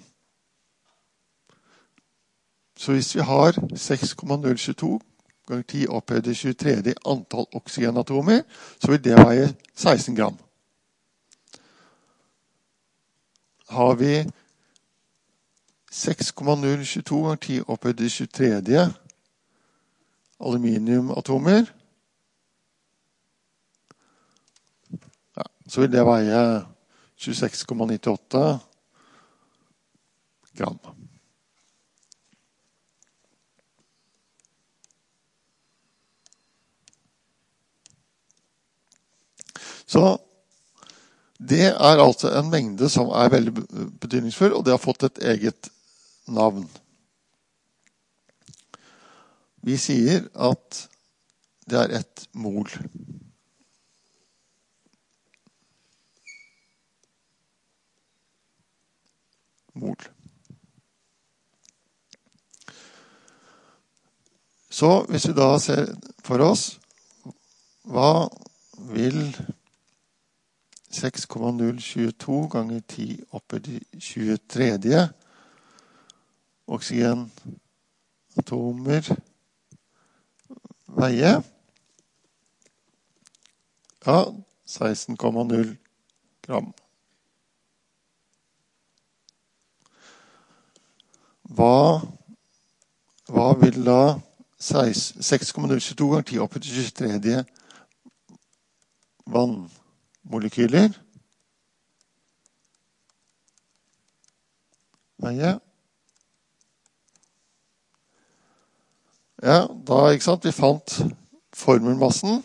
Så hvis vi har 6,022 ganger 10 opphøyd til 23 antall oksygenatomer, så vil det veie 16 gram. Har vi 6,022 ganger 10 opphøyd til 23 aluminiumatomer, ja, så vil det veie 26,98 gram. Så det er altså en mengde som er veldig betydningsfull, og det har fått et eget navn. Vi sier at det er et mol. Mol. Så hvis vi da ser for oss, hva vil 6,022 ganger 10 opphøyd til 23 oksygenatomer veie? Ja, 16,0 gram. Hva vil da 6,022 ganger 10 opphøyd til 23 vannmolekyler veie? Ja, da, ikke sant, vi fant formelmassen.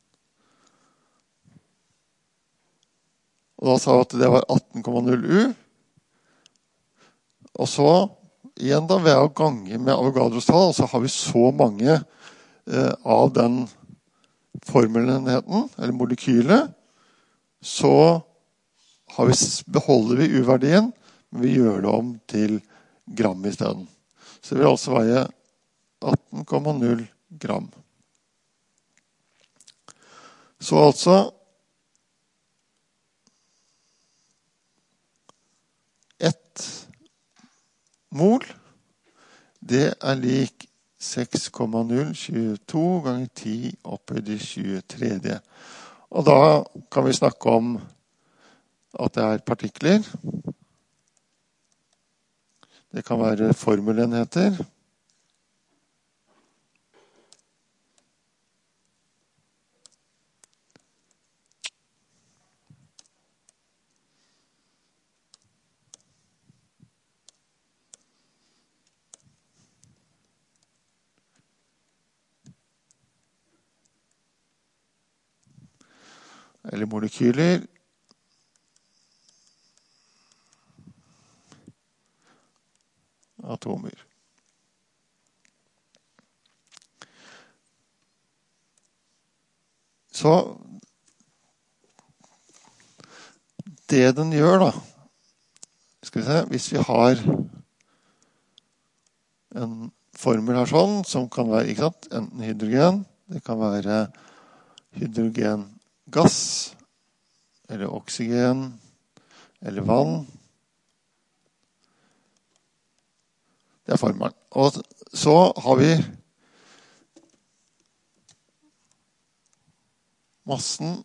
Og da sa vi at det var 18,0 U. Og så, igjen da, ved å gange med Avogadros tall, så har vi så mange av den formelenheten, eller molekylet, så beholder vi U-verdien, men vi gjør det om til gram i stedet. Så det vil altså veie 18,0 gram. Så altså ett mol, det er lik 6,022 ganger 10 opphøyd i 23. Og da kan vi snakke om at det er partikler. Det kan være formelenheter. Eller molekyler. Atomer. Så det den gjør da, skal vi se, hvis vi har en formel her sånn, som kan være, ikke sant, enten hydrogen, det kan være hydrogengass, eller oksygen, eller vann. Det er formelen. Og så har vi massen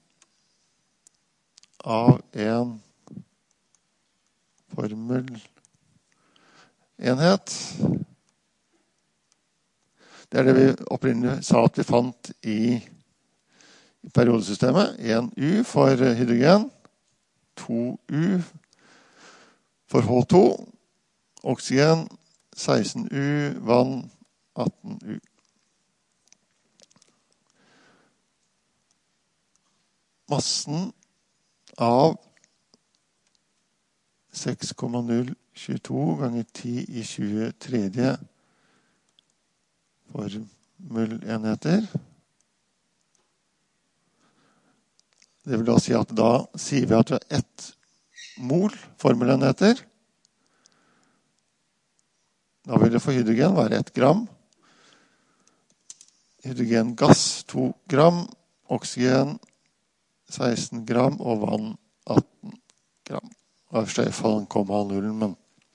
av en formelenhet. Det er det vi opprinnelig sa at vi fant i periodesystemet. 1U for hydrogen, 2U for H2, oksygen 16U, vann 18U. Massen av 6,022 ganger 10 i 23 formelenheter. Det vil da si at da sier vi at vi har 1 mol formelenheter. Da vil det for hydrogen være 1 gram. Hydrogengass 2 gram. Oksygen 16 gram og vann 18 gram. Det er i stedet for 0,0, men...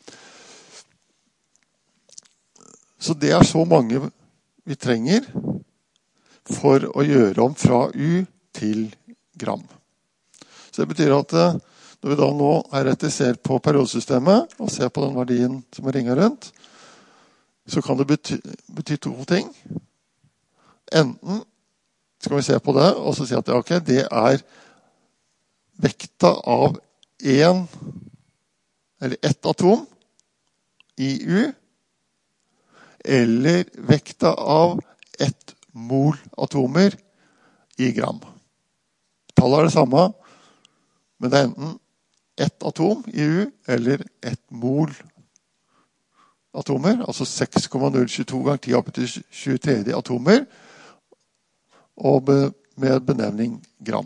Så det er så mange vi trenger for å gjøre om fra U til gram. Så det betyr at når vi da nå heretter ser på periodesystemet og ser på den verdien som er ringet rundt, så kan det bety 2 ting. Enten skal vi se på det og så si at okay, det er vekta av ett atom i U, eller vekta av 1 mol atomer i gram. Tallet er det samme, men det er enten 1 atom i U, eller 1 mol atomer, altså 6,022 ganger 10 opp til 23 atomer, og med benevning gram.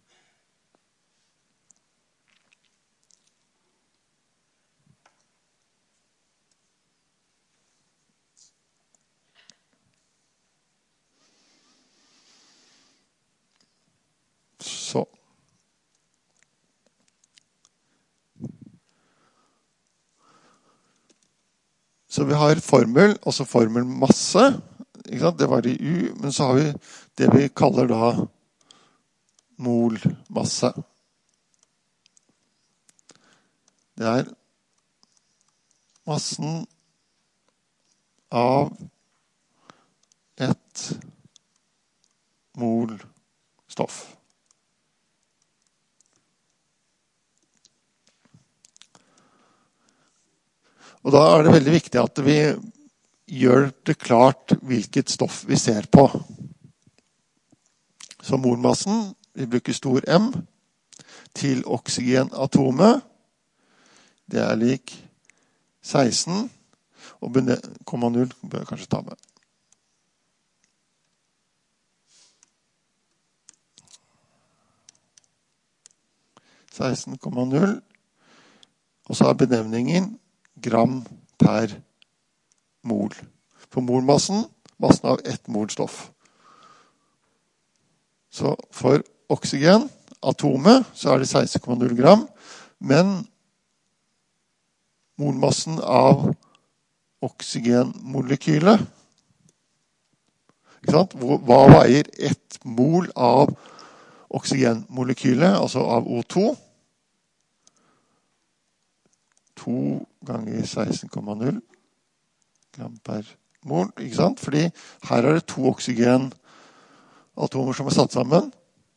Så vi har formel, altså formelmasse, ikke sant? Det var i U, men så har vi det vi kaller da molmasse. Det er massen av et mol stoff. Og da er det veldig viktig at vi gjør det klart hvilket stoff vi ser på. Så molmassen, vi bruker stor M, til oksygenatomet. Det er lik 16, og 0,0 bør jeg kanskje ta med. Og så er benevningen gram per mol. For molmassen, massen av 1 mol stoff. Så for oksygenatomet så er det 16,0 gram, men molmassen av oksygenmolekylet. Ikke sant? Hva veier ett mol av oksygenmolekylet, altså av O2? 2 ganger 16,0 gram per mol, ikke sant? Fordi her er det 2 oksygenatomer som er satt sammen.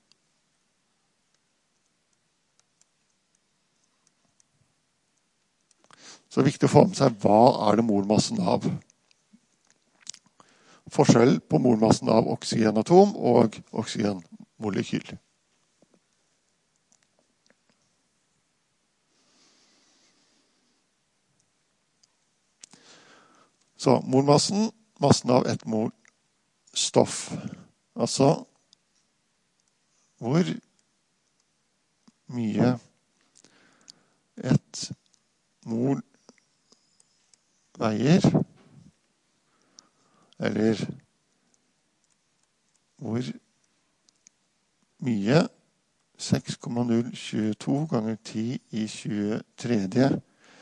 Så det er viktig å få med seg hva er det molmassen av. Forskjell på molmassen av oksygenatom og oksygenmolekyl. Så molmassen, massen av et mol stoff. Altså hvor mye et mol veier, eller hvor mye 6,022 ganger 10 i 23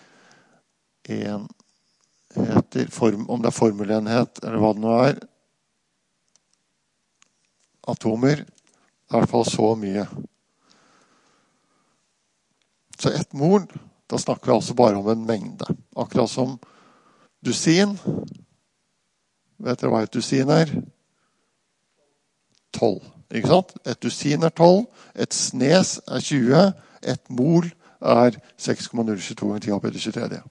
enheter, om det er formelenhet, eller hva det nå er, atomer, i hvert fall så mye. Så ett mol, da snakker vi altså bare om en mengde. Akkurat som dusin. Vet dere hva et dusin er? 12, ikke sant? Et dusin er 12, et snes er 20, et mol er 6,022 ganger 10 opp etter 23.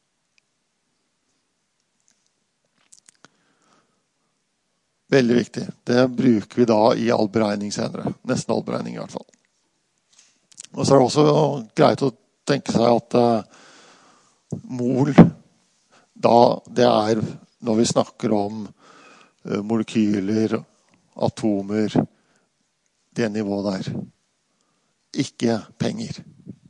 Veldig viktig. Det bruker vi da i all beregning senere. Nesten all beregning i hvert fall. Og så er det også greit å tenke seg at mol, da det er når vi snakker om molekyler, atomer, det nivået der. Ikke penger.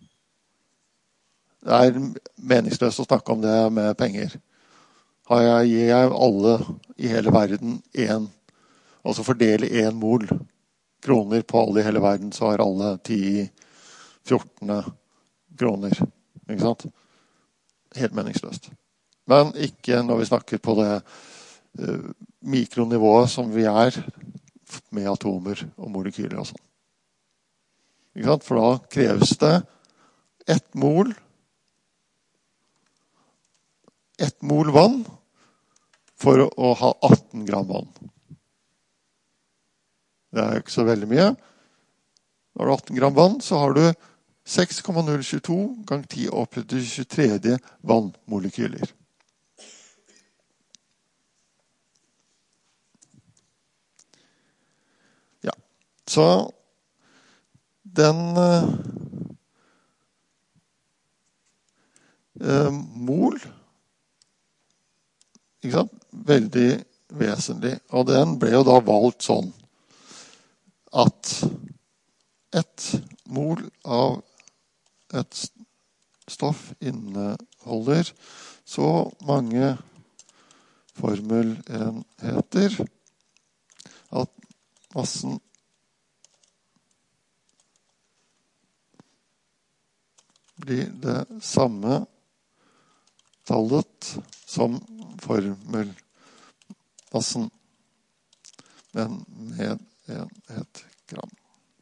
Det er meningsløst å snakke om det med penger. Gir jeg alle i hele verden altså fordele 1 mol kroner på alle i hele verden, så har alle 10-14 kroner. Ikke sant? Helt meningsløst. Men ikke når vi snakker på det mikronivået som vi er med atomer og molekyler og sånn. Ikke sant? For da kreves det 1 mol vann for å ha 18 gram vann. Det er ikke så veldig mye. Når du har 18 gram vann, så har du 6,022 ganger 10 opp til 23 vannmolekyler. Ja, så den mol, ikke sant? Veldig vesentlig. Og den ble jo da valgt sånn at et mol av et stoff inneholder så mange formelenheter at massen blir det samme tallet som formelmassen, men med 1 gram.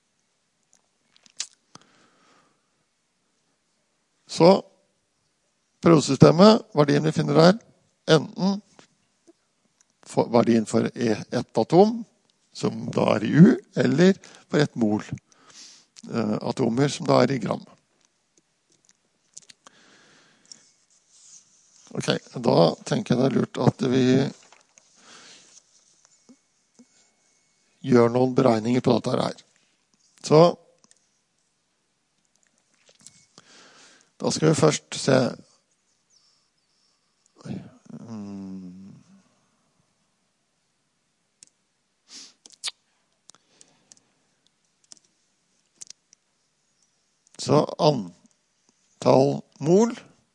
Så prøvesystemet, verdien vi finner der, enten verdien for ett atom, som da er i U, eller for 1 mol atomer, som da er i gram. Ok, da tenker jeg det er lurt at vi gjør noen beregninger på dette her. Så da skal vi først se så antall mol,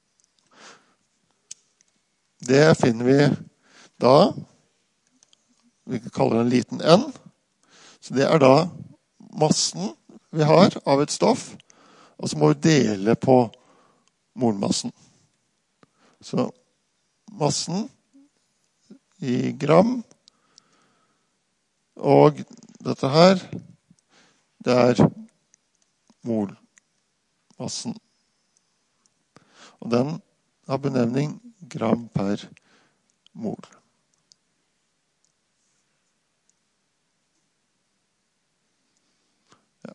det finner vi da, vi kaller det en liten n, så det er da massen vi har av et stoff, og så må vi dele på molmassen. Så massen i gram, og dette her, det molmassen. Og den har benevning gram per mol. Ja.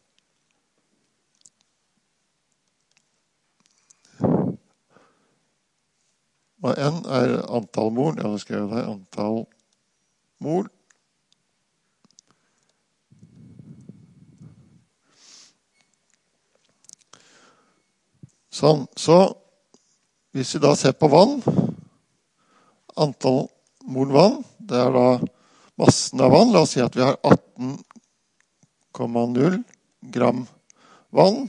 Og N antall mol, jeg har skrevet her, antall mol. Sånn, så hvis vi da ser på vann, antall mol vann, det da massen av vann. La oss si at vi har 18,0 gram vann.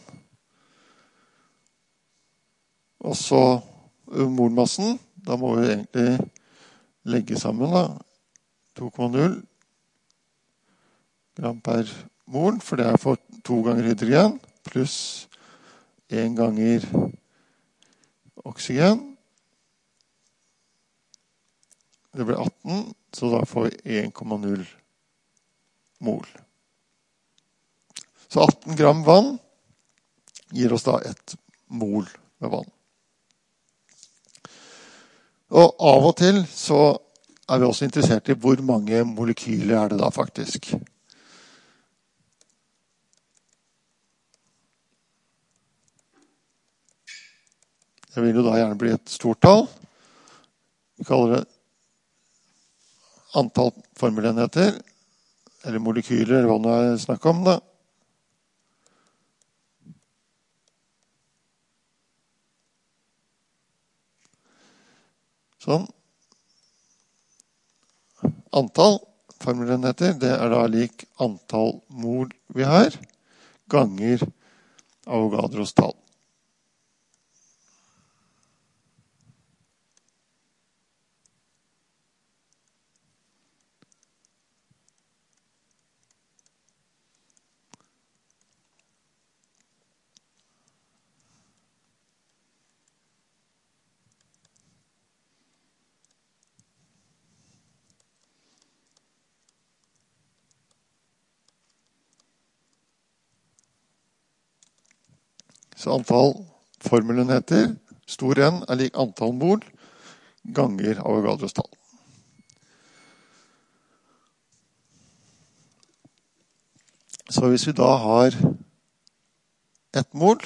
Og så molmassen, da må vi egentlig legge sammen da, 2,0 gram per mol, for det for 2 ganger hydrogen, pluss 1 ganger oksygen. Det blir 18, så da får vi 1,0 mol. Så 18 gram vann gir oss da 1 mol med vann. Og av og til så vi også interessert i hvor mange molekyler det da faktisk. Det vil jo da gjerne bli et stort tall. Vi kaller det antall formelenheter, eller molekyler, eller hva det snakk om da. Sånn. Antall formelenheter, det da lik antall mol vi har, ganger Avogadros tall. Så antall formelenheter, stor N, lik antall mol, ganger Avogadros tall. Så hvis vi da har 1 mol,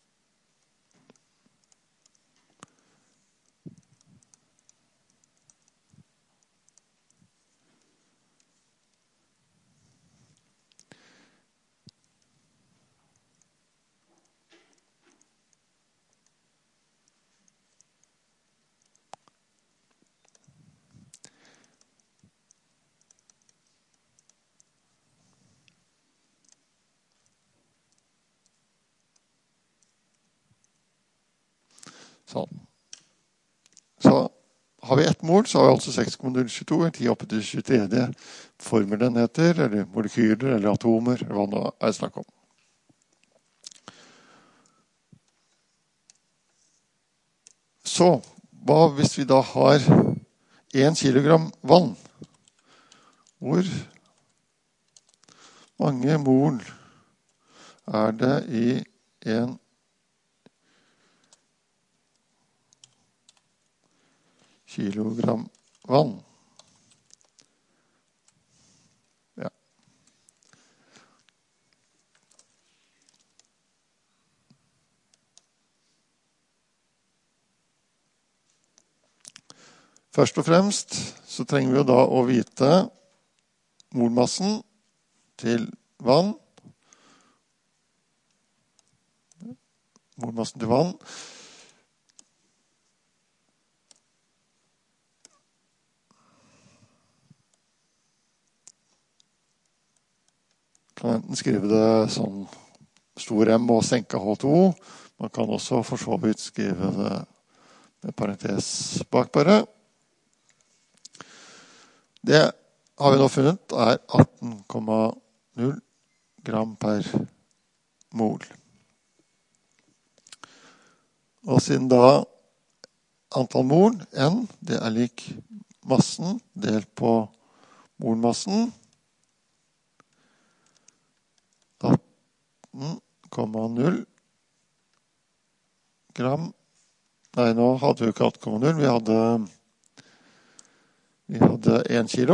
sånn. Så har vi 1 mol, så har vi altså 6,022, 10 oppe til 23 formelenheter, eller molekyler, eller atomer, eller hva det snakk om. Så, hva hvis vi da har 1 kilogram vann? Hvor mange mol det i 1 kilogram vann? Ja. Først og fremst så trenger vi jo da å vite molmassen til vann. Molmassen til vann. Kan enten skrive det sånn stor M og senka H2. Man kan også for så vidt skrive det med parentes bak bare. Det har vi nå funnet 18,0 gram per mol. Og siden da antall mol, N, det er lik massen delt på molmassen. 18,0 gram. Nei, nå hadde vi ikke 18,0, vi hadde 1 kilo.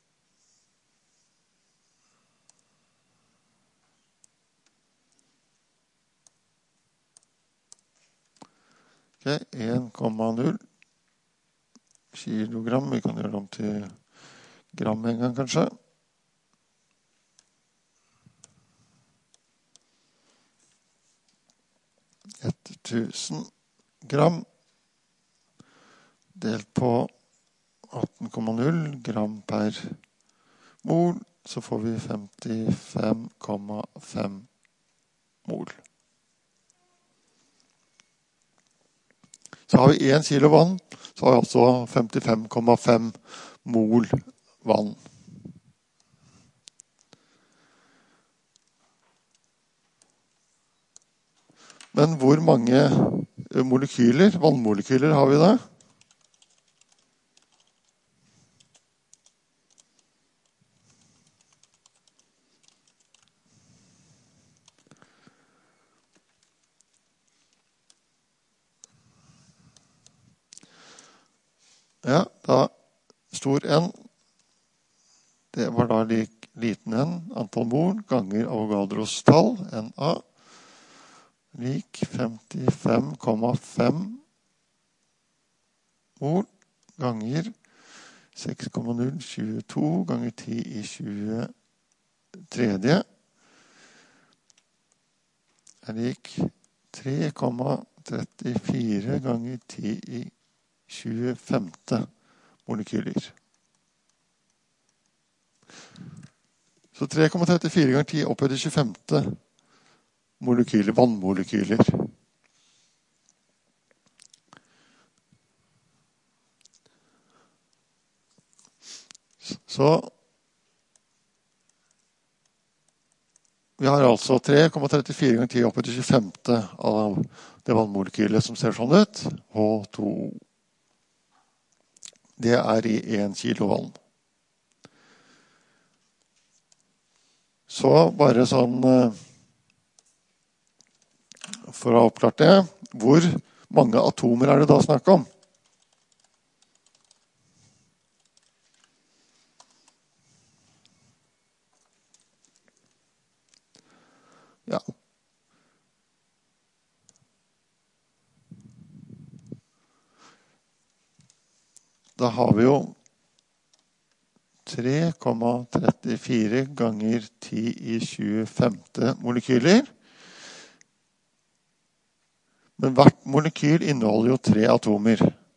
Ok, 1,0 kilogram. Vi kan gjøre det om til gram en gang, kanskje. Etter 1000 gram delt på 18,0 gram per mol, så får vi 55,5 mol. Så har vi 1 kilo vann, så har vi altså 55,5 mol vann. Men hvor mange molekyler, vannmolekyler har vi da? Ja, da stor N, det var da lik liten N, antall mol, ganger Avogadros tall, Na, lik 55,5 mol, ganger 6,022 ganger 10 i 23, er lik 3,34 ganger 10 i 25 molekyler. Så 3,34 ganger 10 opphøyd til 25 molekyler, vannmolekyler. Så vi har altså 3,34 ganger 10 opphøyd til 25 av det vannmolekylet som ser sånn ut, H2O. Det er i 1 kilo vann. Så bare sånn, for å ha oppklart det, hvor mange atomer er det da snakk om? Ja. Da har vi jo 3,34 ganger 10 i 25 molekyler. Men hvert molekyl inneholder jo 3 atomer.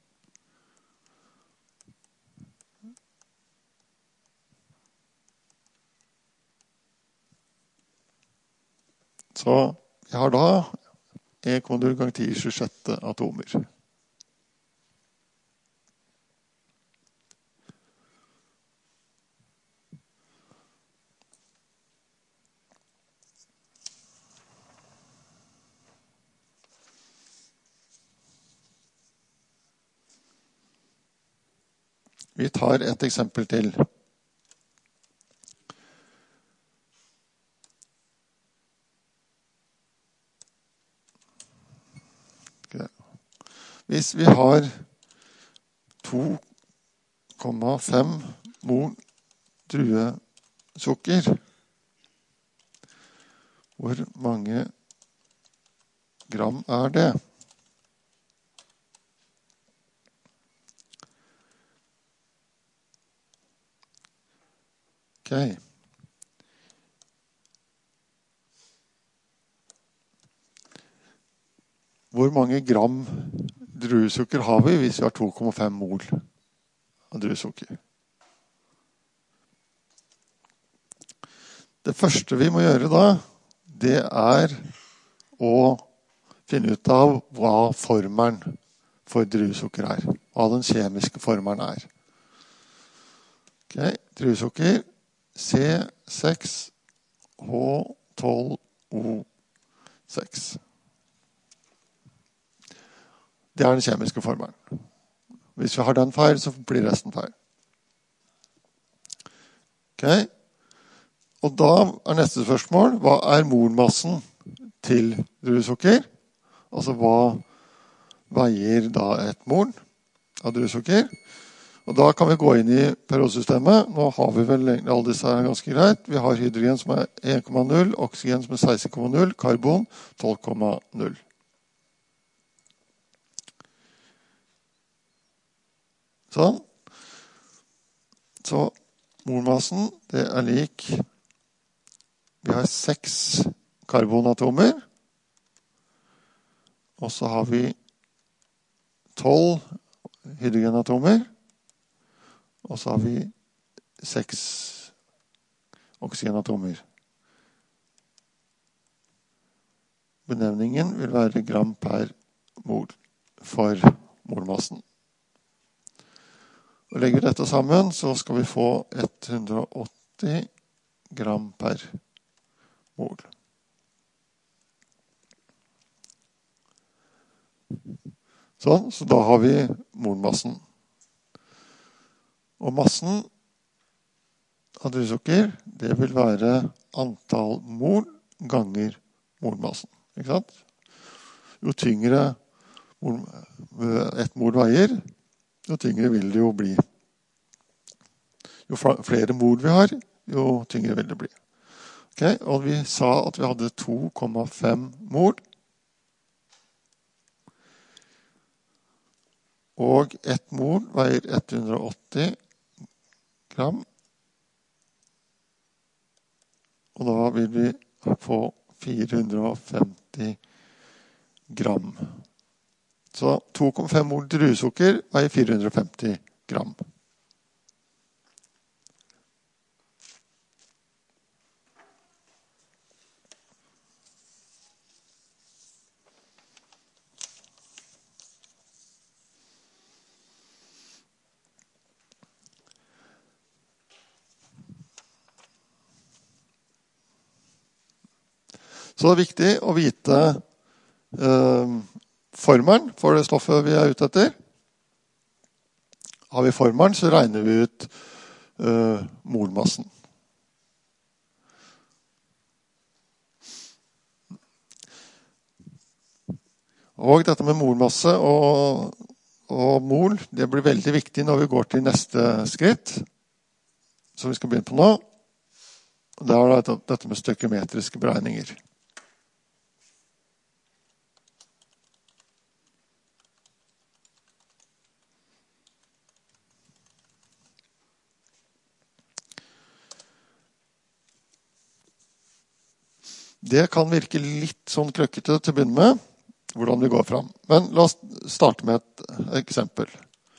Så jeg har da 1,0 ganger 10 i 26 atomer. Vi tar et eksempel til. Okay. Hvis vi har 2,5 mol druesukker, hvor mange gram er det? Ok. Hvor mange gram druesukker har vi hvis vi har 2,5 mol av druesukker? Det første vi må gjøre da, det er å finne ut av hva formelen for druesukker er. Hva den kjemiske formelen er. Ok, druesukker C6H12O6. Det er den kjemiske formelen. Hvis vi har den feil, så blir resten feil. Ok? Og da er neste spørsmål, hva er molmassen til druesukker? Altså hva veier da et mol av druesukker? Og da kan vi gå inn i periodesystemet. Nå har vi vel egentlig alle disse her ganske greit. Vi har hydrogen som er 1,0, oksygen som er 16,0, karbon 12,0. Sånn. Så molmassen, det er lik, vi har 6 karbonatomer, og så har vi 12 hydrogenatomer, og så har vi 6 oksygenatomer. Benevningen vil være gram per mol for molmassen. Og legger vi dette sammen, så skal vi få 180 gram per mol. Sånn, så da har vi molmassen. Og massen av druesukker, det vil være antall mol ganger molmassen. Ikke sant? Jo tyngre et mol veier, jo tyngre vil det jo bli. Jo flere mol vi har, jo tyngre vil det bli. Okay? Og vi sa at vi hadde 2,5 mol. Og ett mol veier 180 gram. Og da vil vi få 450 gram. Så 2,5 mol druesukker veier 450 gram. Så det er viktig å vite formelen for det stoffet vi er ute etter. Har vi formelen, så regner vi ut molmassen. Og dette med molmasse og mol, det blir veldig viktig når vi går til neste skritt, som vi skal begynne på nå. Det er dette med stoikimetriske beregninger. Det kan virke litt sånn krøkkete til å begynne med, hvordan vi går fram. Men la oss starte med et eksempel.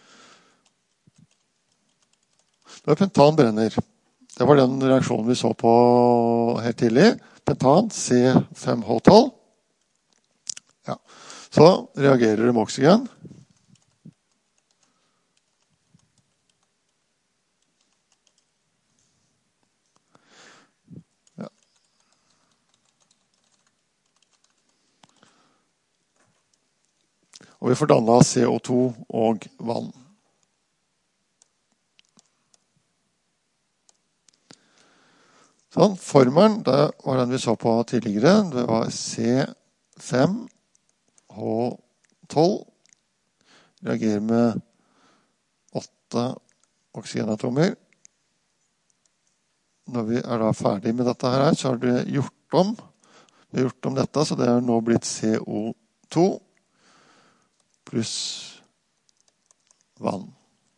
Når pentan brenner, det var den reaksjonen vi så på helt tidlig. Pentan, C5H12. Ja. Så reagerer det med oksygen. Og vi får dannet CO2 og vann. Sånn, formelen, det var den vi så på tidligere. Det var C5H12. Reagerer med 8 oksygenatomer. Når vi er da ferdig med dette her, så har det gjort om. Vi har gjort om dette, så det er nå blitt CO2. Pluss vann.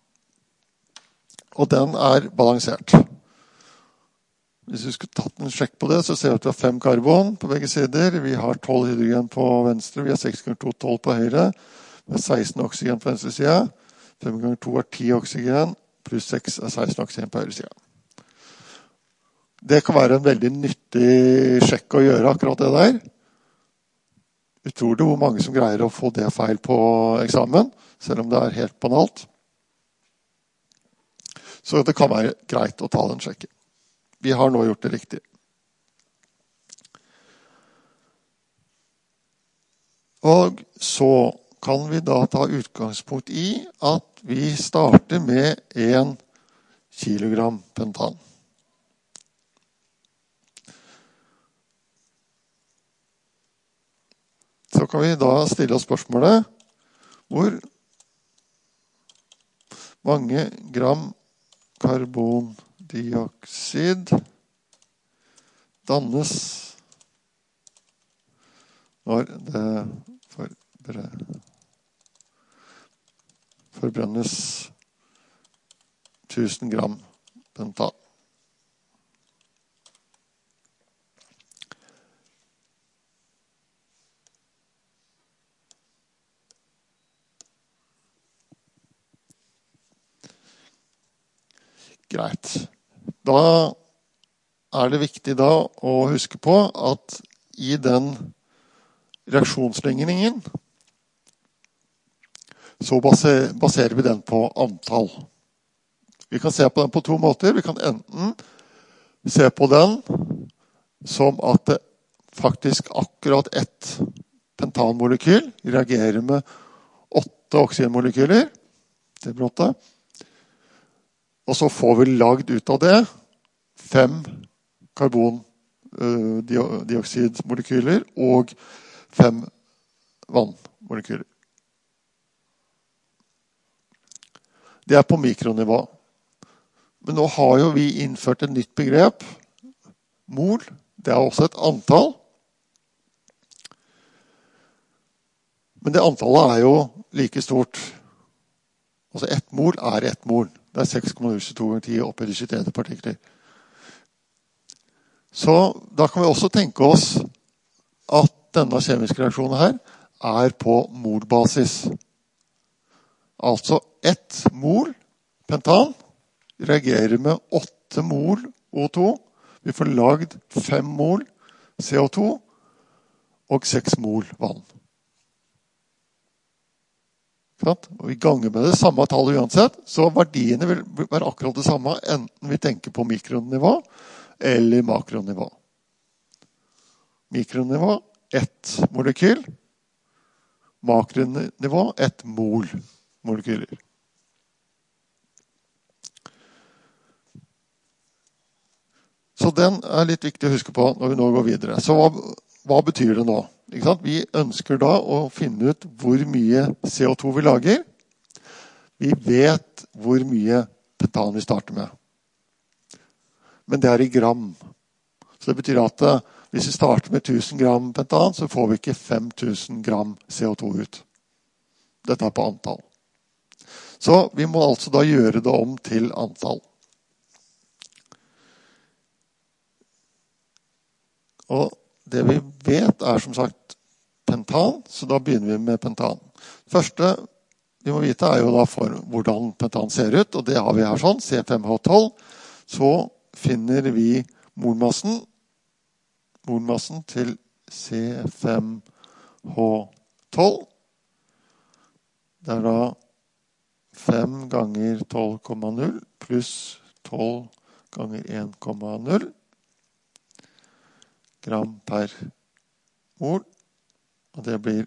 Og den er balansert. Hvis vi skulle tatt en sjekk på det, så ser vi at vi har 5 karbon på begge sider. Vi har 12 hydrogen på venstre, vi har 6 ganger 2, 12 på høyre. Vi har 16 oksygen på venstre side. 5 ganger 2 er 10 oksygen, pluss 6 er 16 oksygen på høyre side. Det kan være en veldig nyttig sjekk å gjøre akkurat det der. Utrolig hvor mange som greier å få det feil på eksamen, selv om det er helt banalt. Så det kan være greit å ta den sjekken. Vi har nå gjort det riktig. Og så kan vi da ta utgangspunkt i at vi starter med 1 kilogram pentan. Så kan vi da stille oss spørsmålet, hvor mange gram karbondioksid dannes når det forbrennes 1000 gram pentan. Greit. Da er det viktig da å huske på at i den reaksjonsligningen så baserer vi den på antall. Vi kan se på den på 2 måter. Vi kan enten se på den som at det faktisk akkurat ett pentanmolekyl reagerer med 8 oksygenmolekyler. Det blir 8. Og så får vi lagd ut av det 5 karbondioksidmolekyler og 5 vannmolekyler. Det er på mikronivå. Men nå har jo vi innført et nytt begrep, mol. Det er også et antall. Men det antallet er jo like stort. Altså 1 mol er 1 mol. Det er 6,022 ganger 10 opphøyd i 23 partikler. Så da kan vi også tenke oss at denne kjemiske reaksjonen her er på molbasis. Altså 1 mol pentan reagerer med 8 mol O2. Vi får lagd 5 mol CO2 og 6 mol vann. Og vi ganger med det samme tallet uansett, så verdiene vil være akkurat det samme, enten vi tenker på mikronivå eller makronivå. Mikronivå, 1 molekyl. Makronivå, 1 mol molekyler. Så den er litt viktig å huske på når vi nå går videre. Så hva betyr det nå? Vi ønsker da å finne ut hvor mye CO2 vi lager. Vi vet hvor mye pentan vi starter med. Men det er i gram. Så det betyr at hvis vi starter med 1000 gram pentan, så får vi ikke 5000 gram CO2 ut. Dette er på antall. Så vi må altså da gjøre det om til antall. Og det vi vet er som sagt pentan, så da begynner vi med pentan. Første vi må vite er jo da for hvordan pentan ser ut, og det har vi her sånn, C5H12. Så finner vi molmassen til C5H12. Det er da 5 ganger 12,0 pluss 12 ganger 1,0 gram per mol, og det blir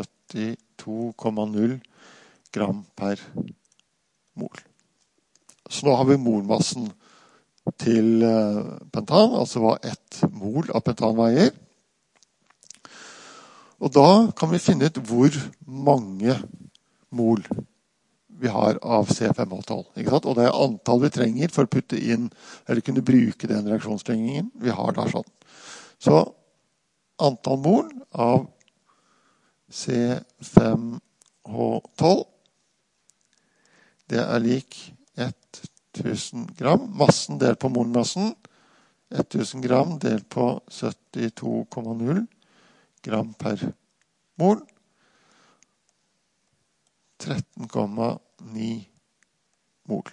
72,0 gram per mol. Så nå har vi molmassen til pentan, altså hva 1 mol av pentan veier. Og da kan vi finne ut hvor mange mol vi har av C5H12. Ikke sant? Og det er antall vi trenger for å putte inn, eller kunne bruke den reaksjonsligningen vi har der sånn. Så antall mol av C5H12, det er lik 1000 gram. Massen delt på molmassen, 1000 gram delt på 72,0 gram per mol. 13,9 mol.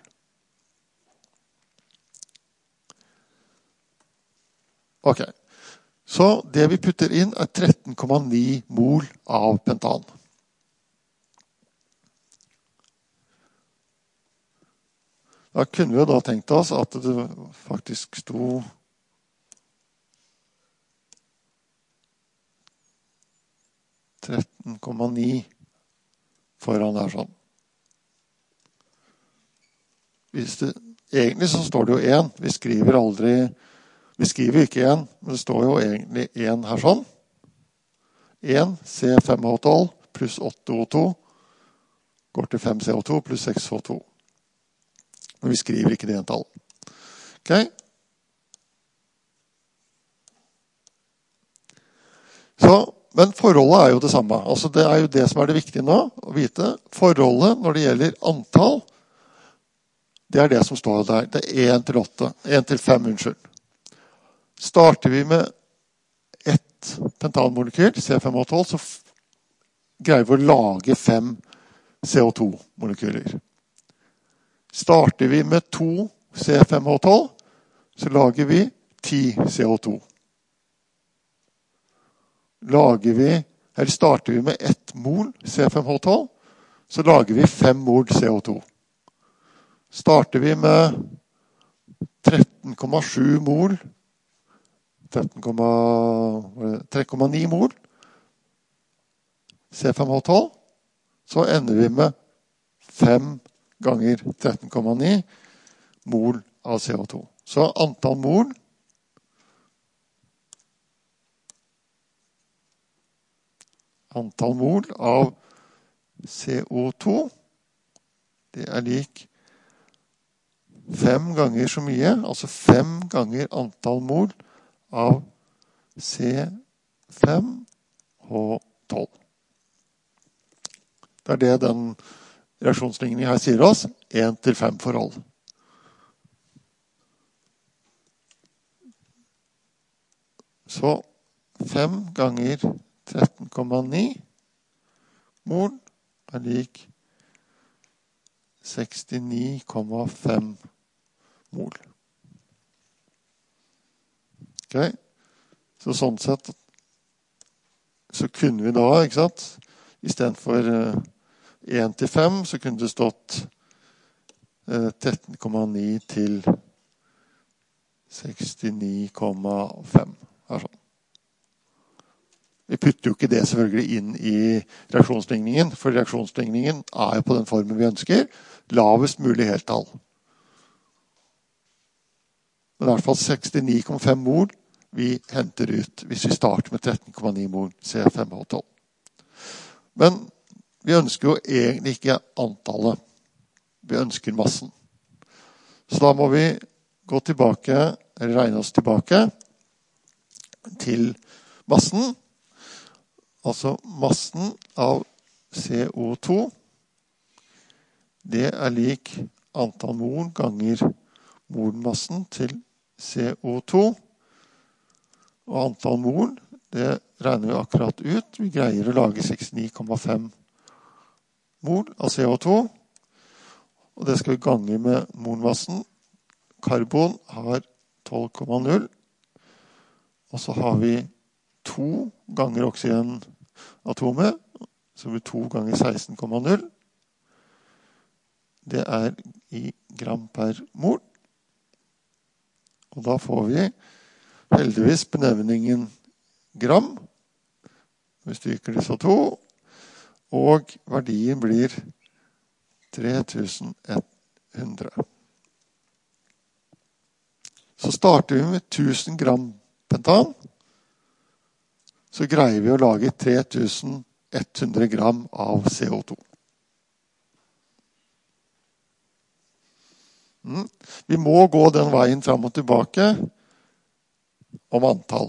Ok. Så det vi putter inn er 13,9 mol av pentan. Da kunne vi jo da tenkt oss at det faktisk sto 13,9 foran her sånn. Egentlig så står det jo 1. Vi skriver ikke 1, men det står jo egentlig 1 her sånn. 1 C5H12 pluss 8O2 går til 5 CO2 pluss 6 H2. Men vi skriver ikke det en tall. Ok? Men forholdet er jo det samme. Altså det er jo det som er det viktige nå, å vite. Forholdet når det gjelder antall, det er det som står der. Det er 1 til 8. 1 til 5, unnskyld. Starter vi med ett pentanmolekyl, C5H12, så greier vi å lage 5 CO2-molekyler. Starter vi med 2 C5H12, så lager vi 10 CO2. Starter vi med 1 mol C5H12, så lager vi 5 mol CO2. Starter vi med 13,7 mol, 3,9 mol C5H12, så ender vi med 5 ganger 13,9 mol av CO2. Så antall mol av CO2, det er lik 5 ganger så mye, altså 5 ganger antall mol av C5H12. Det er det den reaksjonsligningen her sier oss, 1 til 5 forhold. Så 5 ganger 13,9 mol er lik 69,5 mol. Ok? Så sånn sett så kunne vi da, ikke sant? I stedet for 1 til 5 så kunne det stått 13,9 til 69,5. Her sånn. Vi putter jo ikke det selvfølgelig inn i reaksjonsligningen, for reaksjonsligningen er jo på den formen vi ønsker, lavest mulig heltall. Men i hvert fall 69,5 mol vi henter ut hvis vi starter med 13,9 mol C5H12. Men vi ønsker jo egentlig ikke antallet. Vi ønsker massen. Så da må vi gå tilbake, eller regne oss tilbake til massen. Altså massen av CO2, det er lik antall mol ganger molmassen til CO2. Og antall mol, det regner vi akkurat ut. Vi greier å lage 69,5 mol av CO2. Og det skal vi gange med molmassen. Karbon har 12,0. Og så har vi 2 ganger oksygenatomet, så blir 2 ganger 16,0. Det er i gram per mol. Og da får vi heldigvis benevningen gram. Vi stryker disse 2. Og verdien blir 3100. Så starter vi med 1000 gram pentan. Så greier vi å lage 3100 gram av CO2. Vi må gå den veien fram og tilbake om antall.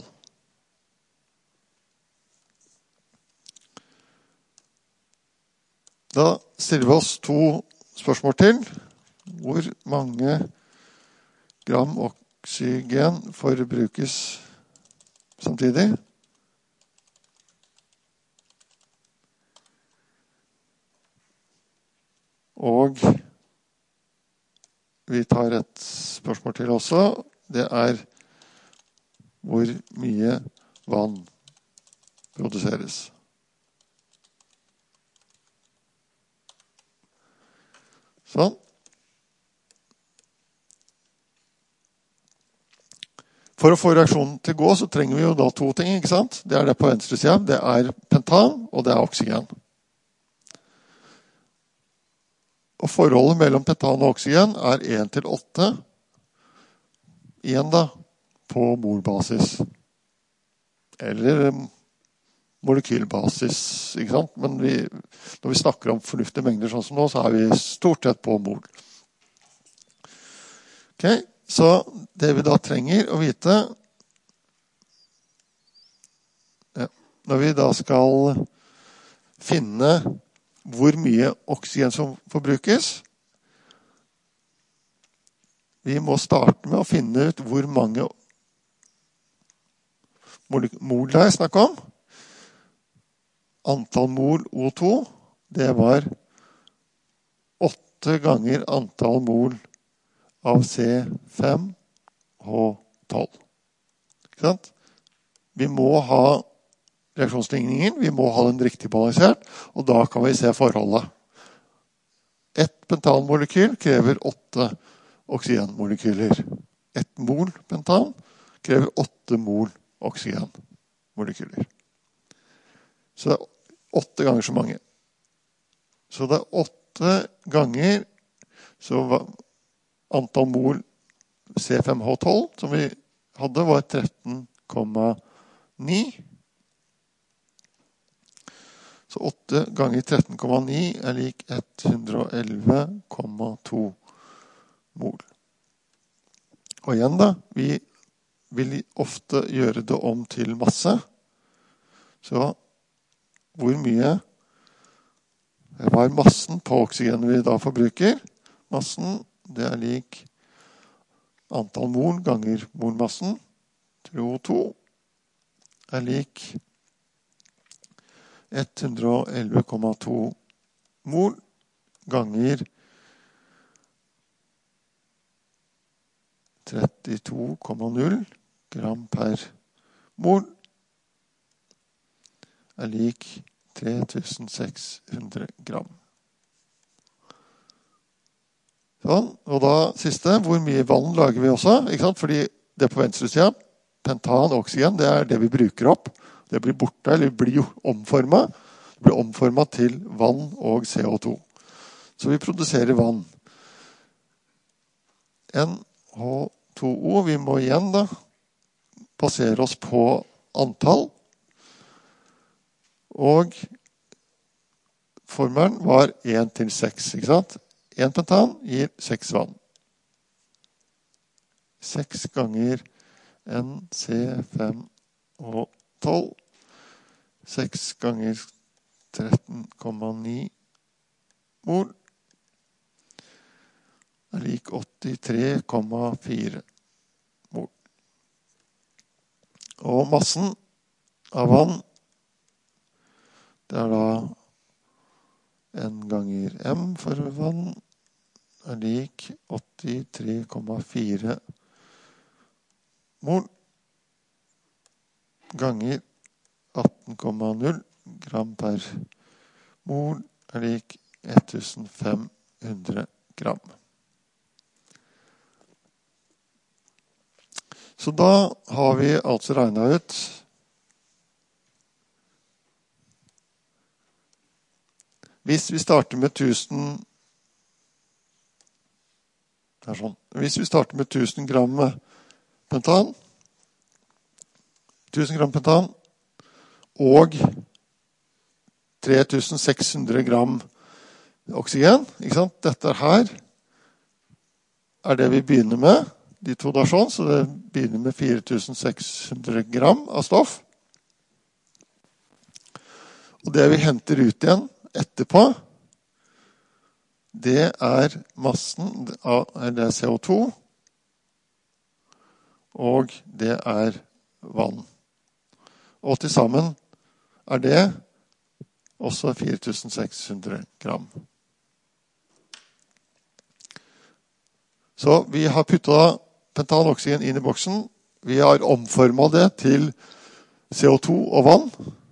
Da stiller vi oss 2 spørsmål til. Hvor mange gram oksygen forbrukes samtidig? Og vi tar et spørsmål til også. Det er hvor mye vann produseres. Sånn. For å få reaksjonen til å gå, så trenger vi jo da 2 ting, ikke sant? Det er det på venstre siden. Det er pentan, og det er oksygen. Og forholdet mellom pentan og oksygen er 1:8. Igjen da, på molbasis. Eller molekylbasis, ikke sant? Men når vi snakker om fornuftige mengder sånn som nå, så er vi stort sett på mol. Ok, så det vi da trenger å vite, når vi da skal finne hvor mye oksygen som forbrukes, vi må starte med å finne ut hvor mange mol det er snakk om. Antall mol O2, det var 8 ganger antall mol av C5H12. Ikke sant? Vi må ha reaksjonsligningen, vi må ha den riktig balansert, og da kan vi se forholdet. Et pentanmolekyl krever 8 oksygenmolekyler. Et mol pentan krever 8 mol oksygenmolekyler. Så det er 8 ganger så mange. Så det er 8 ganger så antall mol C5H12 som vi hadde var 13,9. Så 8 ganger 13,9 er lik 111,2 mol. Og igjen da, vi vil ofte gjøre det om til masse. Så hvor mye var massen på oksygen vi da forbruker? Massen, det er lik antall mol ganger molmassen. O2 er lik 111,2 mol ganger 32,0 gram per mol er lik 3600 gram. Sånn, og da siste, hvor mye vann lager vi også, ikke sant? Fordi det på venstre siden, pentan og oksygen, det er det vi bruker opp. Det blir borte, eller blir jo omformet. Det blir omformet til vann og CO2. Så vi produserer vann. NH2O, vi må igjen da basere oss på antall. Og formelen var 1:6, ikke sant? 1 pentan gir 6 vann. 6 ganger NC5H12. 6 ganger 13,9 mol er lik 83,4 mol. Og massen av vann, det er da N ganger M for vann er lik 83,4 mol ganger 18,0 gram per mol er lik 1500 gram. Så da har vi altså regnet ut hvis vi starter med 1000 det er sånn. Hvis vi starter med 1000 gram pentan 1000 gram pentan og 3600 gram oksygen, ikke sant? Dette her er det vi begynner med, de to der sånn, så det begynner med 4600 gram av stoff. Og det vi henter ut igjen etterpå, det er massen, det er CO2, og det er vann. Og til sammen er det også 4600 gram. Så vi har puttet pentanoksygen inn i boksen. Vi har omformet det til CO2 og vann.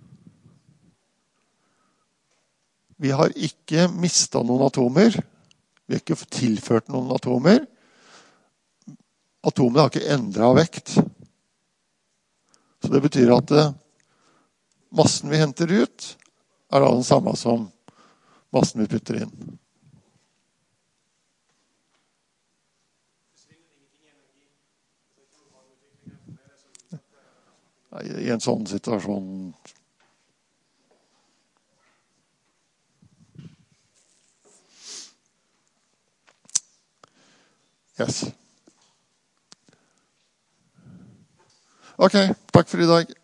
Vi har ikke mistet noen atomer. Vi har ikke tilført noen atomer. Atomene har ikke endret vekt. Så det betyr at massen vi henter ut er da den samme som massen vi putter inn. i en sånn situasjon. Yes. Ok, takk for i dag.